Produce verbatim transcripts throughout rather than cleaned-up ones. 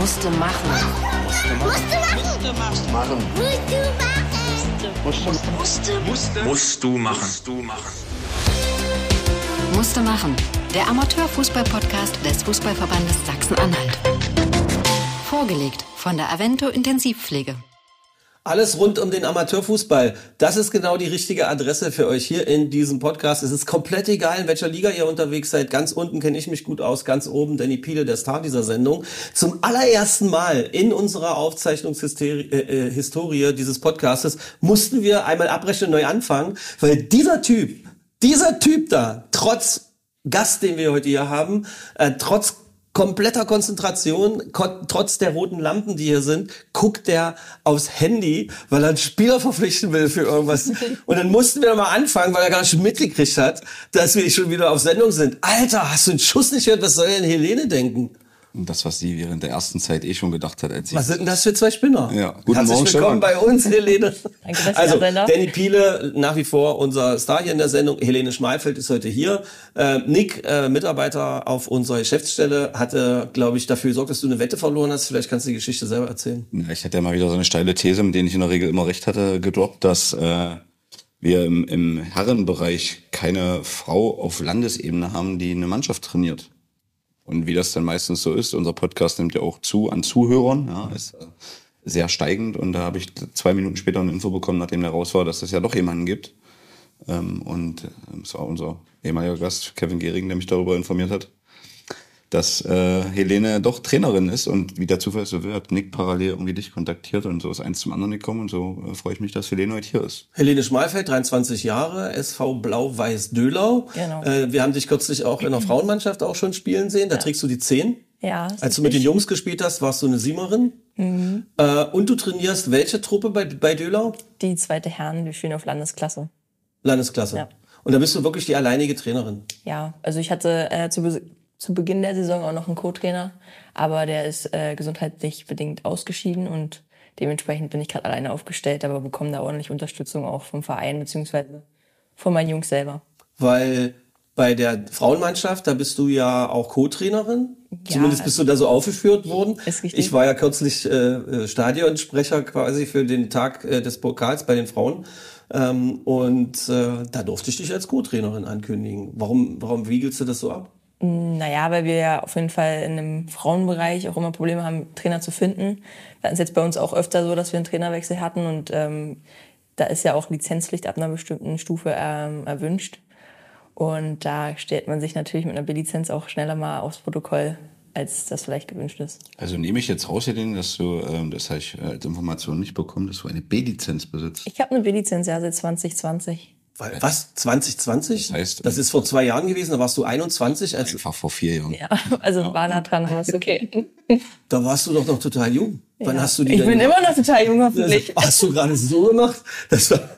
Musste machen. Musste machen. Musste machen. Musste. Musste. Musst du machen. Musst du machen. Musste machen. Der Amateurfußball-Podcast des Fußballverbandes Sachsen-Anhalt. Vorgelegt von der Avento Intensivpflege. Alles rund um den Amateurfußball. Das ist genau die richtige Adresse für euch hier in diesem Podcast. Es ist komplett egal, in welcher Liga ihr unterwegs seid. Ganz unten kenne ich mich gut aus, ganz oben Danny Piele, der Star dieser Sendung. Zum allerersten Mal in unserer Aufzeichnungshistorie äh, Historie dieses Podcastes mussten wir einmal abbrechen und neu anfangen, weil dieser Typ, dieser Typ da, trotz Gast, den wir heute hier haben, äh, trotz kompletter Konzentration, ko- trotz der roten Lampen, die hier sind, guckt der aufs Handy, weil er einen Spieler verpflichten will für irgendwas. Und dann mussten wir mal anfangen, weil er gar nicht mitgekriegt hat, dass wir schon wieder auf Sendung sind. Alter, hast du den Schuss nicht gehört? Was soll denn Helene denken? Das, was sie während der ersten Zeit eh schon gedacht hat. Als Was sind denn das für zwei Spinner? Ja, guten Herzlich Morgen, willkommen bei uns, Helene. Danke, dass Also, ihr da seid. Danny Piele, nach wie vor unser Star hier in der Sendung. Helene Schmalfeld ist heute hier. Äh, Nick, äh, Mitarbeiter auf unserer Geschäftsstelle, hatte, glaube ich, dafür gesorgt, dass du eine Wette verloren hast. Vielleicht kannst du die Geschichte selber erzählen. Ja, ich hatte ja mal wieder so eine steile These, mit der ich in der Regel immer recht hatte, gedroppt, dass äh, wir im, im Herrenbereich keine Frau auf Landesebene haben, die eine Mannschaft trainiert. Und wie das dann meistens so ist, unser Podcast nimmt ja auch zu an Zuhörern, ja, ist äh, sehr steigend. Und da habe ich zwei Minuten später eine Info bekommen, nachdem der raus war, dass es ja doch jemanden gibt. Ähm, und es war unser ehemaliger Gast, Kevin Gehring, der mich darüber informiert hat, dass äh, Helene doch Trainerin ist. Und wie der Zufall so will, hat Nick parallel irgendwie dich kontaktiert und so ist eins zum anderen gekommen. Und so äh, freue ich mich, dass Helene heute hier ist. Helene Schmalfeld, dreiundzwanzig Jahre, S V Blau-Weiß-Dölau. Genau. Äh, wir haben dich kürzlich auch in der Frauenmannschaft auch schon spielen sehen. Da Ja. trägst du die zehn. Ja. Als du mit den Jungs gespielt hast, warst du eine Sieberin. Mhm. Äh, und du trainierst welche Truppe bei, bei Dölau? Die zweite Herren, wir spielen auf Landesklasse. Landesklasse. Ja. Und da bist du wirklich die alleinige Trainerin. Ja, also ich hatte äh, zu, Be- zu Beginn der Saison auch noch einen Co-Trainer, aber der ist äh, gesundheitlich bedingt ausgeschieden und dementsprechend bin ich gerade alleine aufgestellt, aber bekomme da ordentlich Unterstützung auch vom Verein beziehungsweise von meinen Jungs selber. Weil bei der Frauenmannschaft, da bist du ja auch Co-Trainerin. Ja, Zumindest bist du da so aufgeführt worden. Ist richtig. Ich war ja kürzlich äh, Stadionsprecher quasi für den Tag äh, des Pokals bei den Frauen. Ähm, und äh, da durfte ich dich als Co-Trainerin ankündigen. Warum, warum wiegelst du das so ab? Naja, weil wir ja auf jeden Fall in dem Frauenbereich auch immer Probleme haben, Trainer zu finden. Wir hatten es jetzt bei uns auch öfter so, dass wir einen Trainerwechsel hatten und ähm, da ist ja auch Lizenzpflicht ab einer bestimmten Stufe ähm, erwünscht. Und da stellt man sich natürlich mit einer B-Lizenz auch schneller mal aufs Protokoll, als das vielleicht gewünscht ist. Also nehme ich jetzt raus, Helene, dass du, ähm, das habe ich als Information nicht bekommen, dass du eine B-Lizenz besitzt. Ich habe eine B-Lizenz ja seit zwanzig zwanzig. Weil, was? zwanzig zwanzig? Das heißt, das ist vor zwei Jahren gewesen, da warst du einundzwanzig. Als, Einfach vor vier Jahren. Ja, also war nah dran, aber ist okay. da warst du doch noch total jung. Wann Ja. hast du die ich denn bin gemacht? immer noch total jung, hoffentlich. Das hast du gerade so gemacht? Das war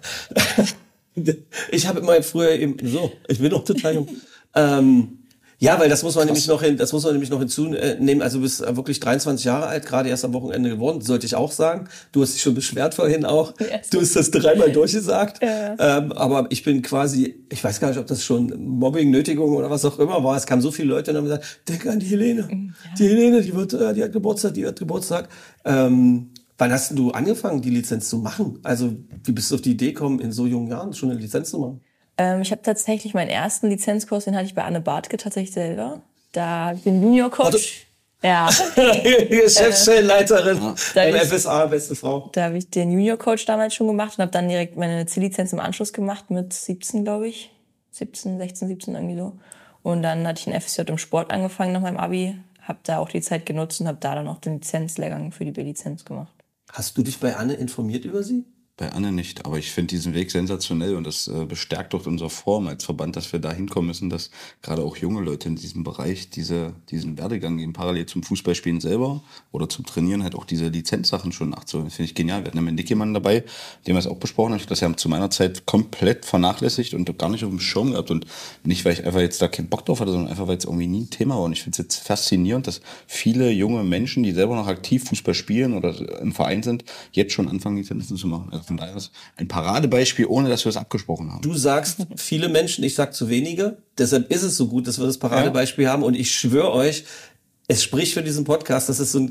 ich habe immer früher eben so, ich bin noch total jung. ähm, ja, weil das muss man nämlich noch hin, das muss man nämlich noch hinzunehmen. Also du bist wirklich dreiundzwanzig Jahre alt, gerade erst am Wochenende geworden, sollte ich auch sagen. Du hast dich schon beschwert vorhin auch. Ja, du hast das dreimal durchgesagt. Ja. Ähm, aber ich bin quasi, ich weiß gar nicht, ob das schon Mobbing, Nötigung oder was auch immer war. Es kamen so viele Leute und haben gesagt, denk an die Helene. Ja. Die Helene, die wird, äh, die hat Geburtstag, die hat Geburtstag. Ähm, Wann hast du angefangen, die Lizenz zu machen? Also, wie bist du auf die Idee gekommen, in so jungen Jahren schon eine Lizenz zu machen? Ähm, ich habe tatsächlich meinen ersten Lizenzkurs, den hatte ich bei Anne Bartke tatsächlich selber. Da bin ich Junior-Coach. Ja. Geschäftsstellenleiterin Da beim ich- F S A, beste Frau. Da habe ich den Junior-Coach damals schon gemacht und habe dann direkt meine C-Lizenz im Anschluss gemacht mit siebzehn, glaube ich. siebzehn, sechzehn, siebzehn irgendwie so. Und dann hatte ich ein F S J im Sport angefangen nach meinem Abi. Habe da auch die Zeit genutzt und habe da dann auch den Lizenzlehrgang für die B-Lizenz gemacht. Hast du dich bei Anne informiert über sie? Bei Anne nicht, aber ich finde diesen Weg sensationell und das äh, bestärkt doch unsere Form als Verband, dass wir da hinkommen müssen, dass gerade auch junge Leute in diesem Bereich diese, diesen Werdegang gehen, parallel zum Fußballspielen selber oder zum Trainieren halt auch diese Lizenzsachen schon nachzuholen. Das finde ich genial. Wir hatten ja mit Nick jemanden dabei, dem wir es auch besprochen haben. Ich habe das ja zu meiner Zeit komplett vernachlässigt und gar nicht auf dem Schirm gehabt und nicht, weil ich einfach jetzt da keinen Bock drauf hatte, sondern einfach, weil es irgendwie nie ein Thema war. Und ich finde es jetzt faszinierend, dass viele junge Menschen, die selber noch aktiv Fußball spielen oder im Verein sind, jetzt schon anfangen, Lizenzen zu machen. Also von daher ist ein Paradebeispiel, ohne dass wir es abgesprochen haben. Du sagst viele Menschen, ich sag zu wenige. Deshalb ist es so gut, dass wir das Paradebeispiel haben. Und ich schwöre euch, es spricht für diesen Podcast, das ist so ein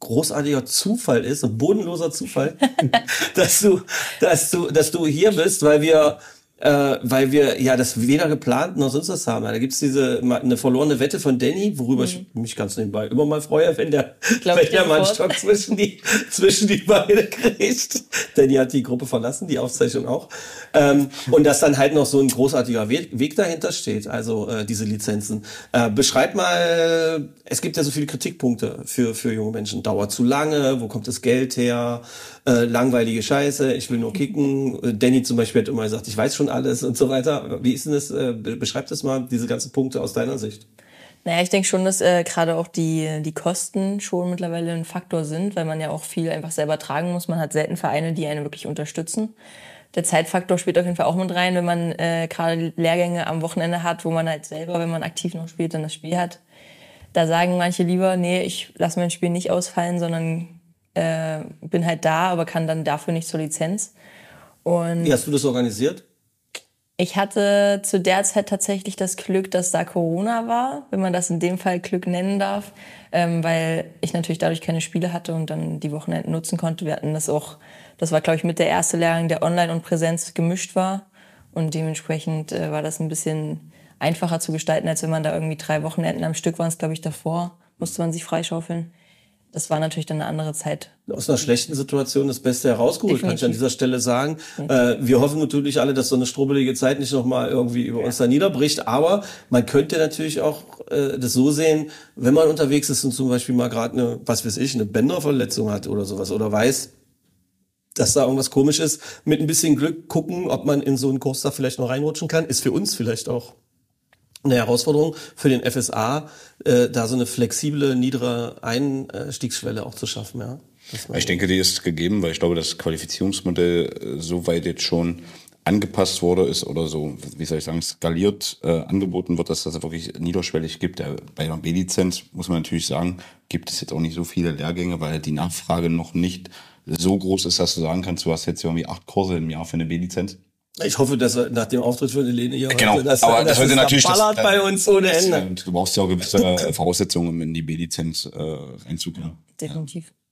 großartiger Zufall ist, ein bodenloser Zufall, dass du, dass du, dass du hier bist, weil wir, äh, weil wir ja das weder geplant noch sonst was haben. Da gibt's diese eine verlorene Wette von Danny, worüber mhm. ich mich ganz nebenbei immer mal freue, wenn der, glaub, wenn der mal einen Stock zwischen die zwischen die Beine kriegt. Danny hat die Gruppe verlassen, die Aufzeichnung auch. Ähm, und dass dann halt noch so ein großartiger Weg, Weg dahinter steht, also äh, diese Lizenzen. Äh, beschreib mal, es gibt ja so viele Kritikpunkte für für junge Menschen. Dauert zu lange, wo kommt das Geld her? Äh, langweilige Scheiße, ich will nur kicken. Äh, Danny zum Beispiel hat immer gesagt, ich weiß schon alles und so weiter. Wie ist denn das? Äh, beschreib das mal, diese ganzen Punkte aus deiner Sicht. Naja, ich denke schon, dass äh, gerade auch die die Kosten schon mittlerweile ein Faktor sind, weil man ja auch viel einfach selber tragen muss. Man hat selten Vereine, die einen wirklich unterstützen. Der Zeitfaktor spielt auf jeden Fall auch mit rein, wenn man äh, gerade Lehrgänge am Wochenende hat, wo man halt selber, wenn man aktiv noch spielt, dann das Spiel hat. Da sagen manche lieber, nee, ich lasse mein Spiel nicht ausfallen, sondern äh, bin halt da, aber kann dann dafür nicht zur Lizenz. Und wie hast du das organisiert? Ich hatte zu der Zeit tatsächlich das Glück, dass da Corona war, wenn man das in dem Fall Glück nennen darf, ähm, weil ich natürlich dadurch keine Spiele hatte und dann die Wochenenden nutzen konnte. Wir hatten das auch, das war glaube ich mit der erste Lehrgang, der Online und Präsenz gemischt war und dementsprechend äh, war das ein bisschen einfacher zu gestalten, als wenn man da irgendwie drei Wochenenden am Stück waren es glaube ich davor, musste man sich freischaufeln. Das war natürlich dann eine andere Zeit. Aus einer schlechten Situation das Beste herausgeholt, Definitiv. Kann ich an dieser Stelle sagen. Äh, wir hoffen natürlich alle, dass so eine strubbelige Zeit nicht nochmal irgendwie über ja. uns da niederbricht. Aber man könnte natürlich auch äh, das so sehen, wenn man unterwegs ist und zum Beispiel mal gerade eine, was weiß ich, eine Bänderverletzung hat oder sowas oder weiß, dass da irgendwas komisch ist, mit ein bisschen Glück gucken, ob man in so einen Kurs da vielleicht noch reinrutschen kann, ist für uns vielleicht auch eine Herausforderung für den F S A, äh, da so eine flexible, niedere Einstiegsschwelle auch zu schaffen. Ja. Ich denke, die ist gegeben, weil ich glaube, das Qualifizierungsmodell so weit jetzt schon angepasst wurde ist oder so, wie soll ich sagen, skaliert äh, angeboten wird, dass das wirklich niederschwellig gibt. Der, bei der B-Lizenz muss man natürlich sagen, gibt es jetzt auch nicht so viele Lehrgänge, weil die Nachfrage noch nicht so groß ist, dass du sagen kannst, du hast jetzt irgendwie acht Kurse im Jahr für eine B-Lizenz. Ich hoffe, dass er nach dem Auftritt von Helene hier genau, heute, dass, aber das, das das natürlich ballert das, bei uns ohne Ende. Und du brauchst ja auch gewisse Voraussetzungen, um in die B-Lizenz äh, reinzukommen. Definitiv. Ja.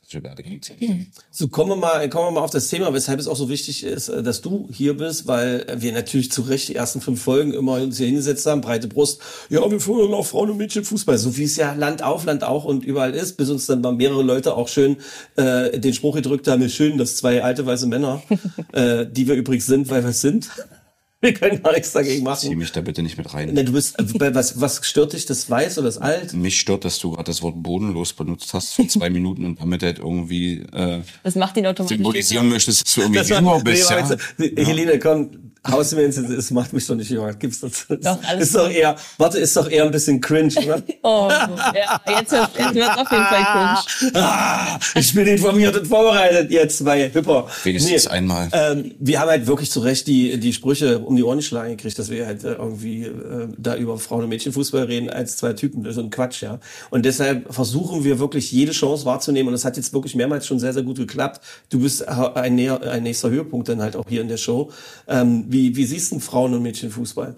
So, kommen wir mal, kommen wir mal auf das Thema, weshalb es auch so wichtig ist, dass du hier bist, weil wir natürlich zu Recht die ersten fünf Folgen immer uns hier hingesetzt haben, breite Brust. Ja, wir fördern auch Frauen- und Mädchenfußball, so wie es ja Land auf Land auch und überall ist, bis uns dann mal mehrere Leute auch schön äh, den Spruch gedrückt haben, ist schön, dass zwei alte weiße Männer, äh, die wir übrigens sind, weil wir es sind. Wir können gar nichts dagegen machen. Zieh mich da bitte nicht mit rein. Ne, du bist, was, was stört dich, das Weiß oder das Alt? Mich stört, dass du gerade das Wort bodenlos benutzt hast für zwei Minuten und damit halt irgendwie äh, das macht ihn automatisch symbolisieren möchtest, dass du irgendwie jünger bist. Ja? Ja. Helene, komm, haust du mir ins, es macht mich doch nicht jünger. Gibt's das? Doch, alles ist doch eher, warte, ist doch eher ein bisschen cringe, oder? Oh, ja, jetzt, jetzt wird's auf jeden Fall cringe. Ah, ich bin informiert und vorbereitet, ihr zwei Hüpper. Wenigstens nee, einmal. Ähm, wir haben halt wirklich zu Recht die, die Sprüche um die Ohren geschlagen gekriegt, dass wir halt irgendwie äh, da über Frauen- und Mädchenfußball reden als zwei Typen. Das ist so ein Quatsch, ja. Und deshalb versuchen wir wirklich jede Chance wahrzunehmen und das hat jetzt wirklich mehrmals schon sehr, sehr gut geklappt. Du bist ein, näher, ein nächster Höhepunkt dann halt auch hier in der Show. Ähm, wie, wie siehst du Frauen- und Mädchenfußball?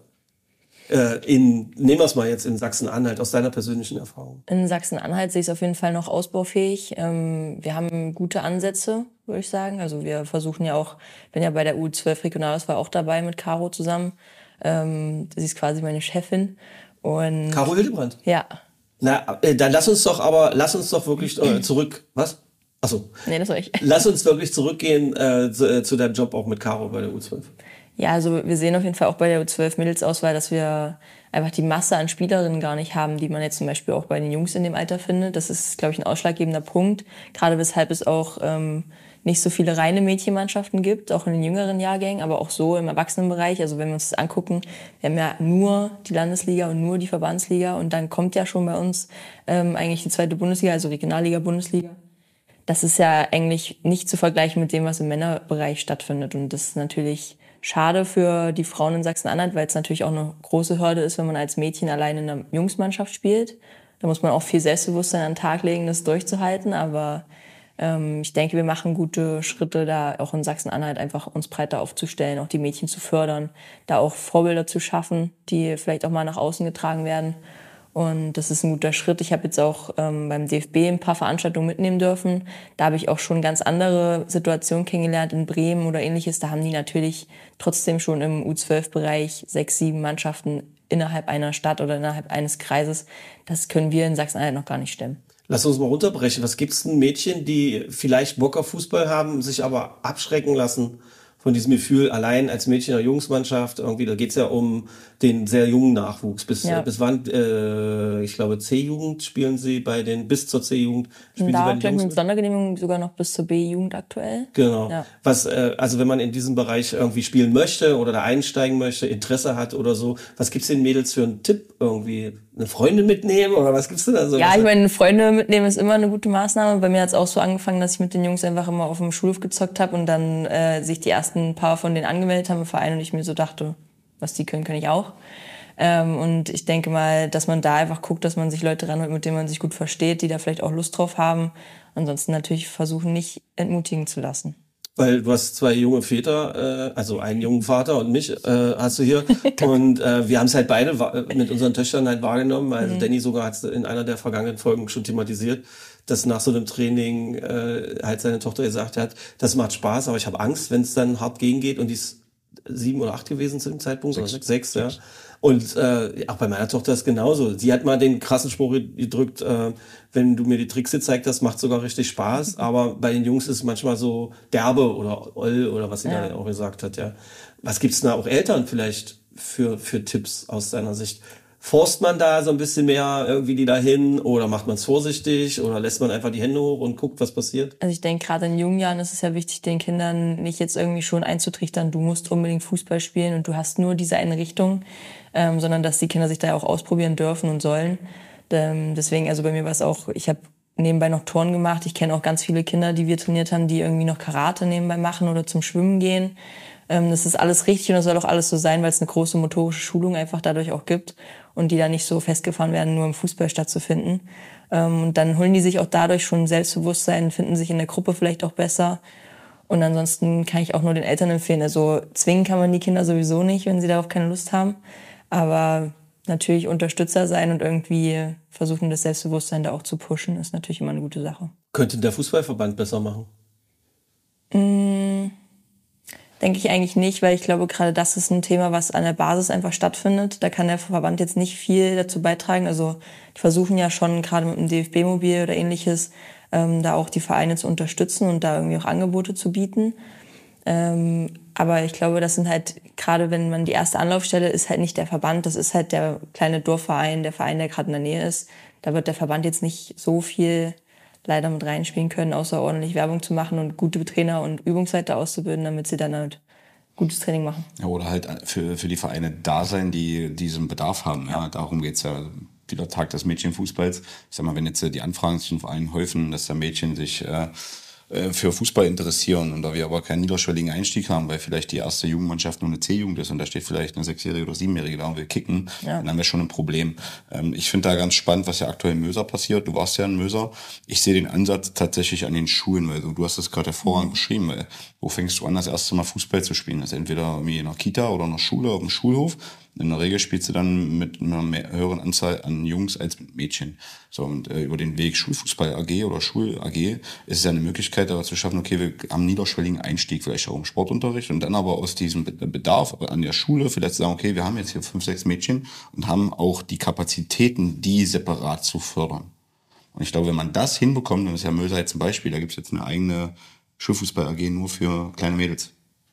Äh, in, nehmen wir es mal jetzt in Sachsen-Anhalt, aus deiner persönlichen Erfahrung. In Sachsen-Anhalt sehe ich es auf jeden Fall noch ausbaufähig. Ähm, wir haben gute Ansätze, würde ich sagen. Also wir versuchen ja auch, bin ja bei der U zwölf Regionalauswahl auch dabei mit Caro zusammen. Ähm, sie ist quasi meine Chefin. Und Caro Hildebrand? Ja. Na, äh, dann lass uns doch aber, lass uns doch wirklich äh, zurück, was? Achso. Nee, das war ich. Lass uns wirklich zurückgehen äh, zu, äh, zu deinem Job auch mit Caro bei der U zwölf. Ja, also wir sehen auf jeden Fall auch bei der U zwölf Mädelsauswahl, dass wir einfach die Masse an Spielerinnen gar nicht haben, die man jetzt zum Beispiel auch bei den Jungs in dem Alter findet. Das ist, glaube ich, ein ausschlaggebender Punkt. Gerade weshalb es auch ähm, nicht so viele reine Mädchenmannschaften gibt, auch in den jüngeren Jahrgängen, aber auch so im Erwachsenenbereich. Also wenn wir uns das angucken, wir haben ja nur die Landesliga und nur die Verbandsliga und dann kommt ja schon bei uns ähm, eigentlich die zweite Bundesliga, also Regionalliga-Bundesliga. Das ist ja eigentlich nicht zu vergleichen mit dem, was im Männerbereich stattfindet. Und das ist natürlich schade für die Frauen in Sachsen-Anhalt, weil es natürlich auch eine große Hürde ist, wenn man als Mädchen allein in einer Jungsmannschaft spielt. Da muss man auch viel Selbstbewusstsein an den Tag legen, das durchzuhalten. Aber ähm, ich denke, wir machen gute Schritte, da auch in Sachsen-Anhalt einfach uns breiter aufzustellen, auch die Mädchen zu fördern, da auch Vorbilder zu schaffen, die vielleicht auch mal nach außen getragen werden. Und das ist ein guter Schritt. Ich habe jetzt auch ähm, beim D F B ein paar Veranstaltungen mitnehmen dürfen. Da habe ich auch schon ganz andere Situationen kennengelernt in Bremen oder ähnliches. Da haben die natürlich trotzdem schon im U zwölf Bereich sechs, sieben Mannschaften innerhalb einer Stadt oder innerhalb eines Kreises. Das können wir in Sachsen-Anhalt noch gar nicht stemmen. Lass uns mal runterbrechen. Was gibt's denn Mädchen, die vielleicht Bock auf Fußball haben, sich aber abschrecken lassen von diesem Gefühl, allein als Mädchen der Jungsmannschaft, irgendwie, da geht's ja um den sehr jungen Nachwuchs. Bis, ja. bis wann, äh, ich glaube, C-Jugend spielen sie bei den, bis zur C-Jugend spielen da sie bei den vielleicht Jungs. mit Sondergenehmigung sogar noch bis zur B-Jugend aktuell. Genau. Ja. Was, äh, also wenn man in diesem Bereich irgendwie spielen möchte oder da einsteigen möchte, Interesse hat oder so, was gibt's den Mädels für einen Tipp irgendwie? Eine Freundin mitnehmen oder was gibt's denn da so? Ja, ich meine, Freunde mitnehmen ist immer eine gute Maßnahme. Bei mir hat's auch so angefangen, dass ich mit den Jungs einfach immer auf dem Schulhof gezockt habe und dann äh, sich die ersten paar von denen angemeldet haben im Verein und ich mir so dachte, was die können, kann ich auch. Ähm, und ich denke mal, dass man da einfach guckt, dass man sich Leute ranholt, mit denen man sich gut versteht, die da vielleicht auch Lust drauf haben. Ansonsten natürlich versuchen, nicht entmutigen zu lassen. Weil du hast zwei junge Väter, äh, also einen jungen Vater und mich äh, hast du hier. Und äh, wir haben es halt beide wa- mit unseren Töchtern halt wahrgenommen. Also mhm. Danny sogar hat es in einer der vergangenen Folgen schon thematisiert, dass nach so einem Training äh, halt seine Tochter gesagt hat, das macht Spaß, aber ich habe Angst, wenn es dann hart gegengeht. Und die ist sieben oder acht gewesen zu dem Zeitpunkt, sechs, oder sechs, sechs, ja. Und äh, auch bei meiner Tochter ist genauso. Sie hat mal den krassen Spruch gedrückt, äh, wenn du mir die Tricks gezeigt hast, macht sogar richtig Spaß. Aber bei den Jungs ist es manchmal so derbe oder oll oder was sie ja. da auch gesagt hat. Ja. Was gibt's da auch Eltern vielleicht für für Tipps aus deiner Sicht? Forst man da so ein bisschen mehr irgendwie die dahin oder macht man es vorsichtig oder lässt man einfach die Hände hoch und guckt, was passiert? Also ich denke, gerade in jungen Jahren ist es ja wichtig, den Kindern nicht jetzt irgendwie schon einzutrichtern, du musst unbedingt Fußball spielen und du hast nur diese eine Richtung, ähm, sondern dass die Kinder sich da ja auch ausprobieren dürfen und sollen. Ähm, deswegen, also bei mir war es auch, ich habe nebenbei noch Turnen gemacht. Ich kenne auch ganz viele Kinder, die wir trainiert haben, die irgendwie noch Karate nebenbei machen oder zum Schwimmen gehen. Ähm, das ist alles richtig und das soll auch alles so sein, weil es eine große motorische Schulung einfach dadurch auch gibt und die da nicht so festgefahren werden, nur im Fußball stattzufinden. Ähm, und dann holen die sich auch dadurch schon Selbstbewusstsein, finden sich in der Gruppe vielleicht auch besser. Und ansonsten kann ich auch nur den Eltern empfehlen, also zwingen kann man die Kinder sowieso nicht, wenn sie darauf keine Lust haben. Aber natürlich Unterstützer sein und irgendwie versuchen, das Selbstbewusstsein da auch zu pushen, ist natürlich immer eine gute Sache. Könnte der Fußballverband besser machen? Mmh, denke ich eigentlich nicht, weil ich glaube, gerade das ist ein Thema, was an der Basis einfach stattfindet. Da kann der Verband jetzt nicht viel dazu beitragen. Also die versuchen ja schon gerade mit dem D F B-Mobil oder ähnliches, ähm, da auch die Vereine zu unterstützen und da irgendwie auch Angebote zu bieten. Ähm, aber ich glaube, das sind halt, gerade wenn man die erste Anlaufstelle ist, halt nicht der Verband, das ist halt der kleine Dorfverein, der Verein, der gerade in der Nähe ist. Da wird der Verband jetzt nicht so viel leider mit reinspielen können, außer ordentlich Werbung zu machen und gute Trainer und Übungsleiter auszubilden, damit sie dann halt gutes Training machen. Ja, oder halt für, für die Vereine da sein, die diesen Bedarf haben. Ja, darum geht's ja. Wieder Tag des Mädchenfußballs. Ich sag mal, wenn jetzt die Anfragen zu den Vereinen häufen, dass da Mädchen sich äh, für Fußball interessieren und da wir aber keinen niederschwelligen Einstieg haben, weil vielleicht die erste Jugendmannschaft nur eine C-Jugend ist und da steht vielleicht eine Sechsjährige oder Siebenjährige da und will kicken, ja. Dann haben wir schon ein Problem. Ähm, ich finde da ganz spannend, was ja aktuell in Möser passiert. Du warst ja in Möser. Ich sehe den Ansatz tatsächlich an den Schulen, weil du, du hast das gerade hervorragend mhm. beschrieben, weil wo fängst du an, das erste Mal Fußball zu spielen? Das ist entweder irgendwie in einer Kita oder in einer Schule, auf dem Schulhof. In der Regel spielst du dann mit einer mehr, höheren Anzahl an Jungs als mit Mädchen. So, und äh, über den Weg Schulfußball A G oder Schul-A G ist es ja eine Möglichkeit, da zu schaffen, okay, wir haben einen niederschwelligen Einstieg, vielleicht auch im Sportunterricht und dann aber aus diesem Bedarf an der Schule vielleicht sagen, okay, wir haben jetzt hier fünf, sechs Mädchen und haben auch die Kapazitäten, die separat zu fördern. Und ich glaube, wenn man das hinbekommt, dann ist ja Möser jetzt ein Beispiel, da gibt's jetzt eine eigene Schulfußball-A G nur für kleine Mädels.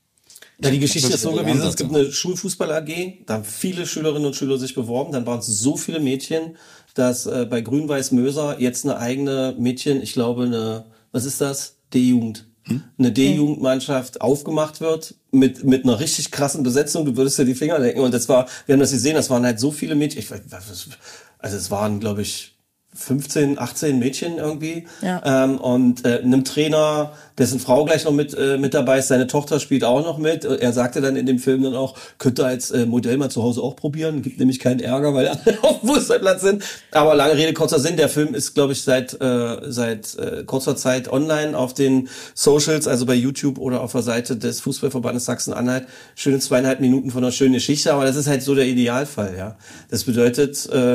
Ja, die Geschichte ist so gewesen, es gibt eine Schulfußball-A G, da haben viele Schülerinnen und Schüler sich beworben, dann waren es so viele Mädchen, dass äh, bei Grün-Weiß Möser jetzt eine eigene Mädchen, ich glaube eine, was ist das? D-Jugend. Hm? Eine D-Jugendmannschaft aufgemacht wird mit mit einer richtig krassen Besetzung, du würdest ja die Finger lecken und das war, wir haben das gesehen, das waren halt so viele Mädchen, ich weiß, also es waren, glaube ich, fünfzehn, achtzehn Mädchen irgendwie ja. ähm, und äh, einem Trainer, dessen Frau gleich noch mit äh, mit dabei ist, seine Tochter spielt auch noch mit. Er sagte dann in dem Film dann auch, könnte als äh, Modell mal zu Hause auch probieren, gibt nämlich keinen Ärger, weil alle auf dem Fußballplatz sind. Aber lange Rede, kurzer Sinn, der Film ist, glaube ich, seit äh, seit äh, kurzer Zeit online auf den Socials, also bei YouTube oder auf der Seite des Fußballverbandes Sachsen-Anhalt. Schöne zweieinhalb Minuten von einer schönen Geschichte, aber das ist halt so der Idealfall, ja. Das bedeutet, äh,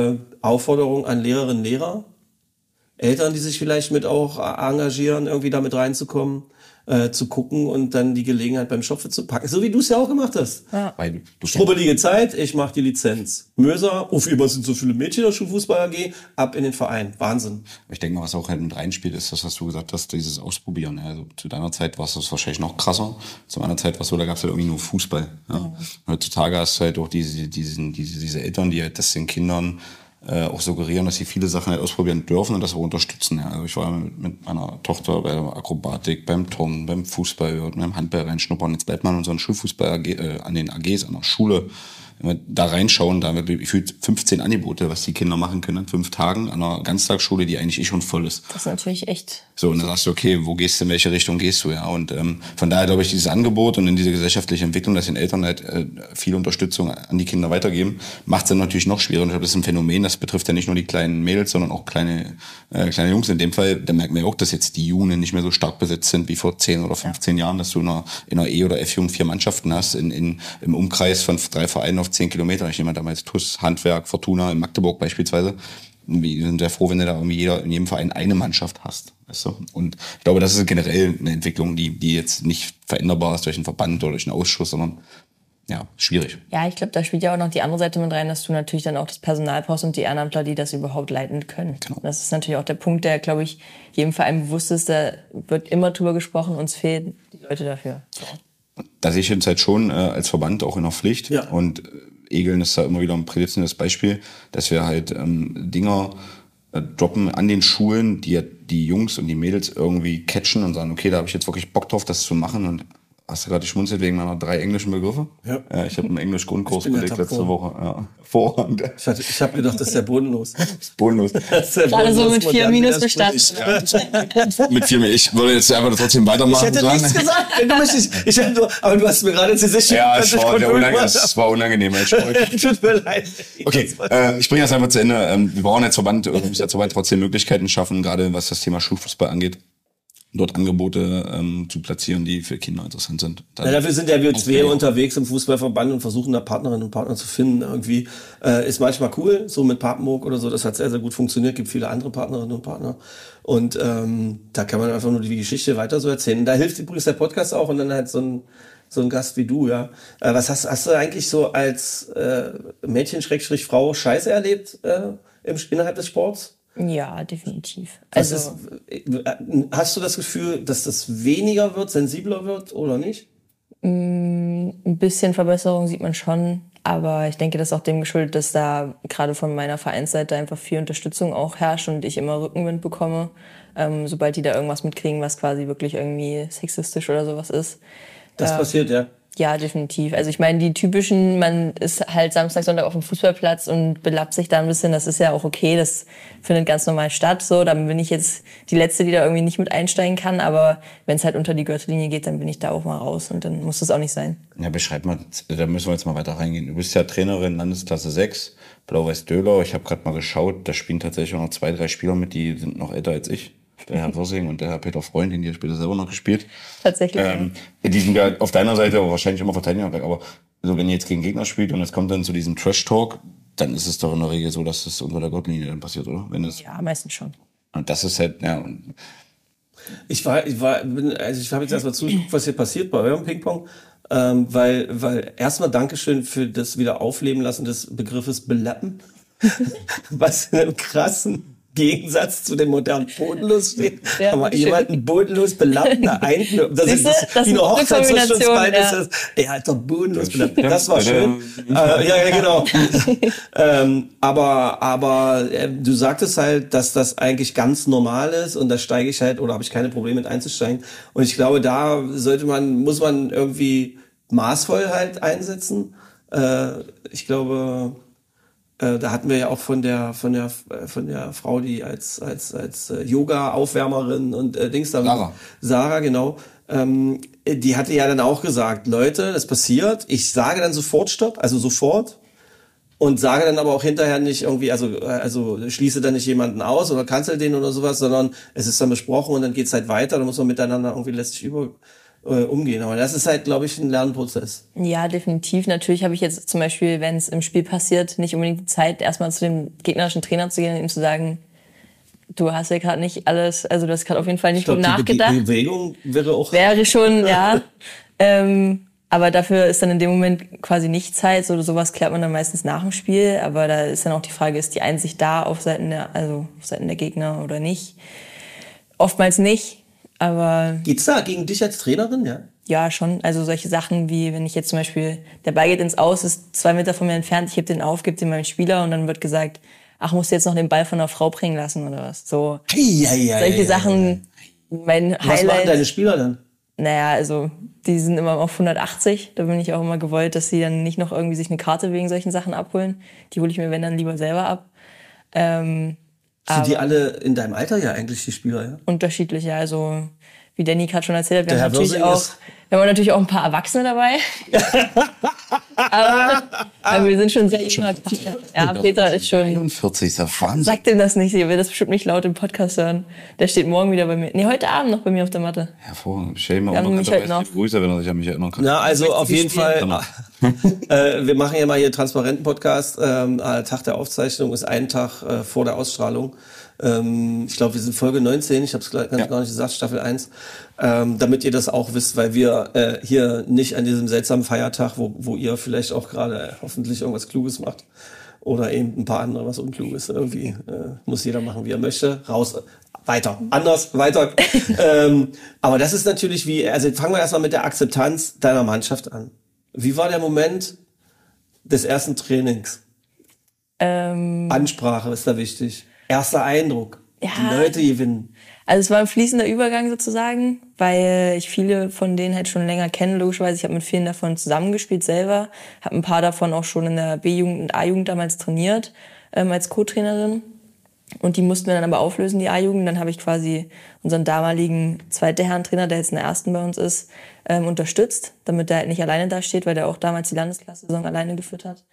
Aufforderung an Lehrerinnen und Lehrer, Eltern, die sich vielleicht mit auch engagieren, irgendwie damit reinzukommen, äh, zu gucken und dann die Gelegenheit beim Schopfe zu packen. So wie du es ja auch gemacht hast. Ja. Weil du Strubbelige Zeit, ich mache die Lizenz. Möser, auf über sind so viele Mädchen in der Schulfußball-A G, ab in den Verein. Wahnsinn. Ich denke mal, was auch halt mit reinspielt, ist das, was du gesagt hast, dieses Ausprobieren. Also zu deiner Zeit war es das wahrscheinlich noch krasser. Zu meiner Zeit war es so, da gab es halt irgendwie nur Fußball. Ja. Mhm. Heutzutage hast du halt auch diese, diesen, diese, diese Eltern, die halt das den Kindern äh, auch suggerieren, dass sie viele Sachen halt ausprobieren dürfen und das auch unterstützen. Ja. Also ich war mit, mit meiner Tochter bei der Akrobatik, beim Turnen, beim Fußball, beim Handball reinschnuppern. Jetzt bleibt man in unseren Schulfußball äh, an den A Gs, an der Schule. Wenn wir da reinschauen, da haben wir gefühlt fünfzehn Angebote, was die Kinder machen können an fünf Tagen an einer Ganztagsschule, die eigentlich eh schon voll ist. Das ist natürlich echt. So, und dann sagst du, okay, wo gehst du, in welche Richtung gehst du, ja? Und ähm, von daher glaube ich, dieses Angebot und in diese gesellschaftliche Entwicklung, dass den Eltern halt äh, viel Unterstützung an die Kinder weitergeben, macht es dann natürlich noch schwieriger. Und ich glaube, das ist ein Phänomen, das betrifft ja nicht nur die kleinen Mädels, sondern auch kleine äh, kleine Jungs. In dem Fall, da merkt man ja auch, dass jetzt die Jugend nicht mehr so stark besetzt sind wie vor zehn oder fünfzehn ja. Jahren, dass du in einer, in einer E- oder F-Jugend vier Mannschaften hast, in, in, im Umkreis von drei Vereinen auf zehn Kilometer. Ich nehme damals T U S, Handwerk, Fortuna in Magdeburg beispielsweise. Wir sind sehr froh, wenn du da irgendwie jeder, in jedem Verein eine Mannschaft hast. Weißt du? Und ich glaube, das ist generell eine Entwicklung, die, die jetzt nicht veränderbar ist durch einen Verband oder durch einen Ausschuss, sondern ja, schwierig. Ja, ich glaube, da spielt ja auch noch die andere Seite mit rein, dass du natürlich dann auch das Personal brauchst und die Ehrenamtler, die das überhaupt leiten können. Genau. Das ist natürlich auch der Punkt, der, glaube ich, jedem Verein bewusst ist. Da wird immer drüber gesprochen, uns fehlen die Leute dafür. So. Da sehe ich uns halt schon äh, als Verband auch in der Pflicht. Ja. Und äh, Egeln ist da immer wieder ein prädestinates Beispiel, dass wir halt ähm, Dinger äh, droppen an den Schulen, die die Jungs und die Mädels irgendwie catchen und sagen, okay, da habe ich jetzt wirklich Bock drauf, das zu machen. Und hast du gerade geschmunzelt wegen meiner drei englischen Begriffe? Ja. Äh, ich habe einen Englisch-Grundkurs belegt letzte Woche. Ja. Vorrang. Ich, hatte, ich habe gedacht, das ist ja bodenlos. Das ist bodenlos. Das ist ja gerade bodenlos, so mit vier Minus bestanden. Ja. Mit vier Minus. Ich würde jetzt einfach trotzdem weitermachen. Ich hätte nichts gesagt. Wenn du mich nicht, ich hätte nur, aber du hast mir gerade ins Gesicht Ja, es war, unangenehm, es war unangenehm. Tut mir leid. Okay, äh, ich bringe das einfach zu Ende. Ähm, wir brauchen als Verband, oder müssen als Verband trotzdem Möglichkeiten schaffen, gerade was das Thema Schulfußball angeht, dort Angebote ähm, zu platzieren, die für Kinder interessant sind. Ja, dafür sind ja wir zwei unterwegs im Fußballverband und versuchen da Partnerinnen und Partner zu finden. Irgendwie äh, ist manchmal cool, so mit Papenburg oder so, das hat sehr, sehr gut funktioniert, gibt viele andere Partnerinnen und Partner. Und ähm, da kann man einfach nur die Geschichte weiter so erzählen. Da hilft übrigens der Podcast auch und dann halt so ein so ein Gast wie du, ja. Äh, was hast, hast du eigentlich so als äh, Mädchen-Frau Scheiße erlebt äh, im, innerhalb des Sports? Ja, definitiv. Also ist, hast du das Gefühl, dass das weniger wird, sensibler wird oder nicht? Ein bisschen Verbesserung sieht man schon, aber ich denke, das ist auch dem geschuldet, dass da gerade von meiner Vereinsseite einfach viel Unterstützung auch herrscht und ich immer Rückenwind bekomme, ähm, sobald die da irgendwas mitkriegen, was quasi wirklich irgendwie sexistisch oder sowas ist. Das äh, passiert, ja. Ja, definitiv. Also ich meine, die typischen, man ist halt Samstag, Sonntag auf dem Fußballplatz und belappt sich da ein bisschen, das ist ja auch okay, das findet ganz normal statt, so, dann bin ich jetzt die Letzte, die da irgendwie nicht mit einsteigen kann, aber wenn es halt unter die Gürtellinie geht, dann bin ich da auch mal raus und dann muss das auch nicht sein. Ja, beschreib mal, da müssen wir jetzt mal weiter reingehen. Du bist ja Trainerin Landesklasse sechs, Blau-Weiß-Döhlau, ich habe gerade mal geschaut, da spielen tatsächlich auch noch zwei, drei Spieler mit, die sind noch älter als ich. Der Herr Wirsing und der Herr Peter Freund, den die später selber noch gespielt. Tatsächlich. Ähm, die sind ja auf deiner Seite aber wahrscheinlich immer Verteidiger, aber also wenn ihr jetzt gegen Gegner spielt und es kommt dann zu diesem Trash-Talk, dann ist es doch in der Regel so, dass das unter der Gürtellinie dann passiert, oder? Wenn es ja, meistens schon. Und das ist halt, ja. Ich war, ich war, also ich habe jetzt erstmal zugeguckt, was hier passiert bei eurem Ping-Pong, ähm, weil, weil erstmal Dankeschön für das Wiederaufleben lassen des Begriffes belappen, was in einem krassen Gegensatz zu dem modernen bodenlos steht. Ja, aber jemanden bodenlos belappen, einknüpfen. Das ist das, das wie eine Hochzeitsrichtung beides. Ja. Er hat doch bodenlos belappen. Das war schön. äh, ja, ja, genau. ähm, aber, aber äh, du sagtest halt, dass das eigentlich ganz normal ist und da steige ich halt oder habe ich keine Probleme mit einzusteigen. Und ich glaube, da sollte man, muss man irgendwie maßvoll halt einsetzen. Äh, ich glaube, da hatten wir ja auch von der von der von der Frau, die als als als Yoga-Aufwärmerin und äh, Dings da Sarah. Sarah genau, ähm, die hatte ja dann auch gesagt, Leute, das passiert. Ich sage dann sofort Stopp, also sofort und sage dann aber auch hinterher nicht irgendwie, also also schließe dann nicht jemanden aus oder cancel den oder sowas, sondern es ist dann besprochen und dann geht's halt weiter. Dann muss man miteinander irgendwie lästig über äh, umgehen. Aber das ist halt, glaube ich, ein Lernprozess. Ja, definitiv. Natürlich habe ich jetzt zum Beispiel, wenn es im Spiel passiert, nicht unbedingt die Zeit, erstmal zu dem gegnerischen Trainer zu gehen und ihm zu sagen, du hast ja gerade nicht alles, also du hast gerade auf jeden Fall nicht gut nachgedacht. Die Bewegung wäre auch... Wäre schon, ja. ähm, aber dafür ist dann in dem Moment quasi nicht Zeit. So, sowas klärt man dann meistens nach dem Spiel. Aber da ist dann auch die Frage, ist die Einsicht da auf Seiten der, also auf Seiten der Gegner oder nicht? Oftmals nicht, aber... Geht's da gegen dich als Trainerin, ja? Ja, schon. Also solche Sachen wie, wenn ich jetzt zum Beispiel, der Ball geht ins Aus, ist zwei Meter von mir entfernt, ich heb den auf, gebe den meinem Spieler und dann wird gesagt, ach, musst du jetzt noch den Ball von einer Frau bringen lassen oder was? So, ja, ja, solche ja, Sachen, ja. mein Was Highlight. machen deine Spieler dann? Naja, also die sind immer auf hundertachtzig. Da bin ich auch immer gewollt, dass sie dann nicht noch irgendwie sich eine Karte wegen solchen Sachen abholen. Die hole ich mir, wenn dann, lieber selber ab. Ähm, Sind die alle in deinem Alter ja eigentlich, die Spieler, ja? Unterschiedlich, ja. Also wie der Nick hat schon erzählt, wir Der haben Herr natürlich Wirsing auch, ist- wir haben natürlich auch ein paar Erwachsene dabei. aber, aber wir sind schon sehr junger. Ja, Peter ist schon... einundvierzig ist ja Wahnsinn. Sag dem das nicht, ihr werdet das bestimmt nicht laut im Podcast hören. Der steht morgen wieder bei mir. Nee, heute Abend noch bei mir auf der Matte. Hervorragend. Stell dir mal Wir haben auch noch mich halt ganz noch- Grüße, wenn er sich an mich erinnern kann. Na, also auf jeden Fall, Genau. äh, wir machen ja mal hier transparenten Podcast. Ähm, äh, Tag der Aufzeichnung ist ein Tag äh, vor der Ausstrahlung. Ähm, ich glaube, wir sind Folge neunzehn, ich habe es ganz Ja. gar nicht gesagt, Staffel eins. Ähm, damit ihr das auch wisst, weil wir äh, hier nicht an diesem seltsamen Feiertag, wo, wo ihr vielleicht auch gerade äh, hoffentlich irgendwas Kluges macht oder eben ein paar andere was Unkluges. Irgendwie äh, muss jeder machen, wie er möchte. Raus, weiter, anders, weiter. ähm, aber das ist natürlich wie, also fangen wir erstmal mit der Akzeptanz deiner Mannschaft an. Wie war der Moment des ersten Trainings? Ähm, Ansprache ist da wichtig. Erster Eindruck. Ja. Die Leute gewinnen. Also es war ein fließender Übergang sozusagen, weil ich viele von denen halt schon länger kenne, logischerweise. Ich habe mit vielen davon zusammengespielt selber, habe ein paar davon auch schon in der B-Jugend und A-Jugend damals trainiert, ähm, als Co-Trainerin. Und die mussten wir dann aber auflösen, die A-Jugend. Dann habe ich quasi unseren damaligen zweiten Herrentrainer, der jetzt in der ersten bei uns ist, ähm, unterstützt, damit der halt nicht alleine da steht, weil der auch damals die Landesklasse-Saison alleine geführt hat.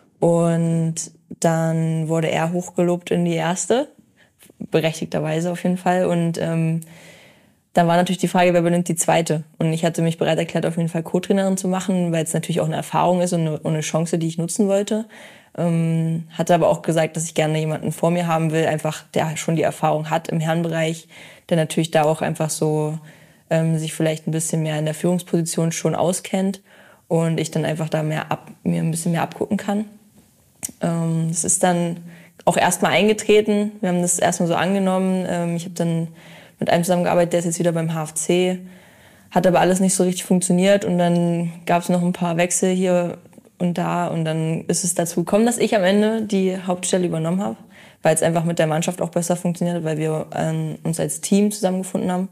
Und dann wurde er hochgelobt in die erste, berechtigterweise auf jeden Fall. Und ähm, dann war natürlich die Frage, wer übernimmt die zweite? Und ich hatte mich bereit erklärt, auf jeden Fall Co-Trainerin zu machen, weil es natürlich auch eine Erfahrung ist und eine, und eine Chance, die ich nutzen wollte. Ähm, hatte aber auch gesagt, dass ich gerne jemanden vor mir haben will, einfach der schon die Erfahrung hat im Herrenbereich, der natürlich da auch einfach so ähm, sich vielleicht ein bisschen mehr in der Führungsposition schon auskennt und ich dann einfach da mehr ab, mir ein bisschen mehr abgucken kann. Ähm, das ist dann auch erstmal eingetreten. Wir haben das erstmal so angenommen. Ähm, ich habe dann mit einem zusammengearbeitet, der ist jetzt wieder beim H F C. Hat aber alles nicht so richtig funktioniert und dann gab es noch ein paar Wechsel hier und da und dann ist es dazu gekommen, dass ich am Ende die Hauptstelle übernommen habe, weil es einfach mit der Mannschaft auch besser funktioniert hat, weil wir ähm, uns als Team zusammengefunden haben.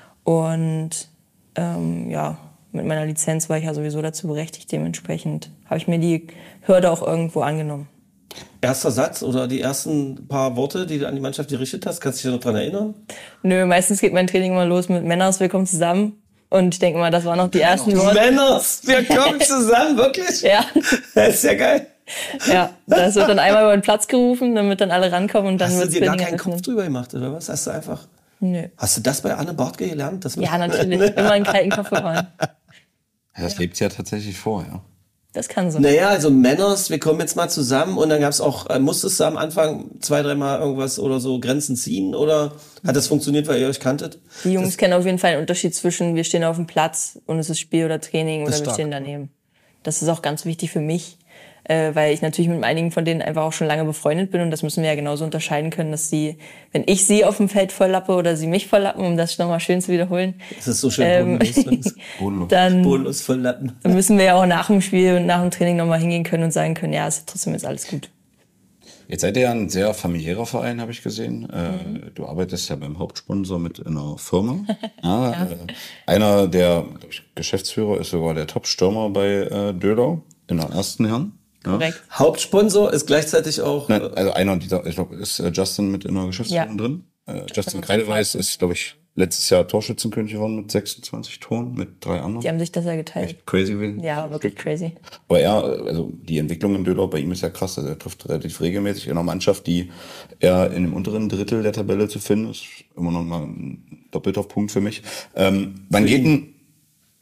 Und ähm, ja, mit meiner Lizenz war ich ja sowieso dazu berechtigt. Dementsprechend habe ich mir die Hürde auch irgendwo angenommen. Erster Satz oder die ersten paar Worte, die du an die Mannschaft gerichtet hast, kannst du dich noch dran erinnern? Nö, meistens geht mein Training immer los mit Männers, wir kommen zusammen. Und ich denke mal, das waren noch die ersten Worte. Männers, wir kommen zusammen, wirklich? Ja. Das ist ja geil. Ja, das wird dann einmal über den Platz gerufen, damit dann alle rankommen und dann Hast du wird's dir gar Training keinen eröffnet. Kopf drüber gemacht, oder was? Hast du einfach... Nö. Hast du das bei Anne Bartke gelernt? Das Ja, natürlich. Immer einen kalten Kopf bewahren. Ja, das lebt ja tatsächlich vor, ja. Das kann so. Naja, also Männers, wir kommen jetzt mal zusammen und dann gab's auch, äh, musstest du am Anfang zwei, dreimal irgendwas oder so Grenzen ziehen oder hat das funktioniert, weil ihr euch kanntet? Die Jungs kennen auf jeden Fall einen Unterschied zwischen wir stehen auf dem Platz und es ist Spiel oder Training oder Das ist wir stark. stehen daneben. Das ist auch ganz wichtig für mich, äh, weil ich natürlich mit einigen von denen einfach auch schon lange befreundet bin und das müssen wir ja genauso unterscheiden können, dass sie, wenn ich sie auf dem Feld volllappe oder sie mich volllappen, um das nochmal schön zu wiederholen, Das ist so schön ähm, bodenlos. Bodenlos. dann, Bodenlos voll Lappen. dann müssen wir ja auch nach dem Spiel und nach dem Training nochmal hingehen können und sagen können, ja, es ist trotzdem jetzt alles gut. Jetzt seid ihr ja ein sehr familiärer Verein, habe ich gesehen. Mhm. Äh, du arbeitest ja beim Hauptsponsor mit in einer Firma. Ja, ja. Äh, einer der glaub ich, Geschäftsführer ist sogar der Top-Stürmer bei äh, Dölau in der ersten Herren. Ja. Korrekt. Hauptsponsor ist gleichzeitig auch... Nein, also einer dieser, ich glaube, ist äh, Justin mit in der Geschäftsführung Ja. drin. Äh, Justin Kreideweiß ist, glaube ich, letztes Jahr Torschützenkönig geworden mit sechsundzwanzig Toren, mit drei anderen. Die haben sich das ja geteilt. Echt crazy gewesen. Ja, wirklich crazy. Aber er, also die Entwicklung in Dölau bei ihm ist ja krass. Also er trifft relativ regelmäßig in einer Mannschaft, die eher in dem unteren Drittel der Tabelle zu finden ist. Immer noch mal ein doppelter Punkt für mich. Ähm, wann geht denn,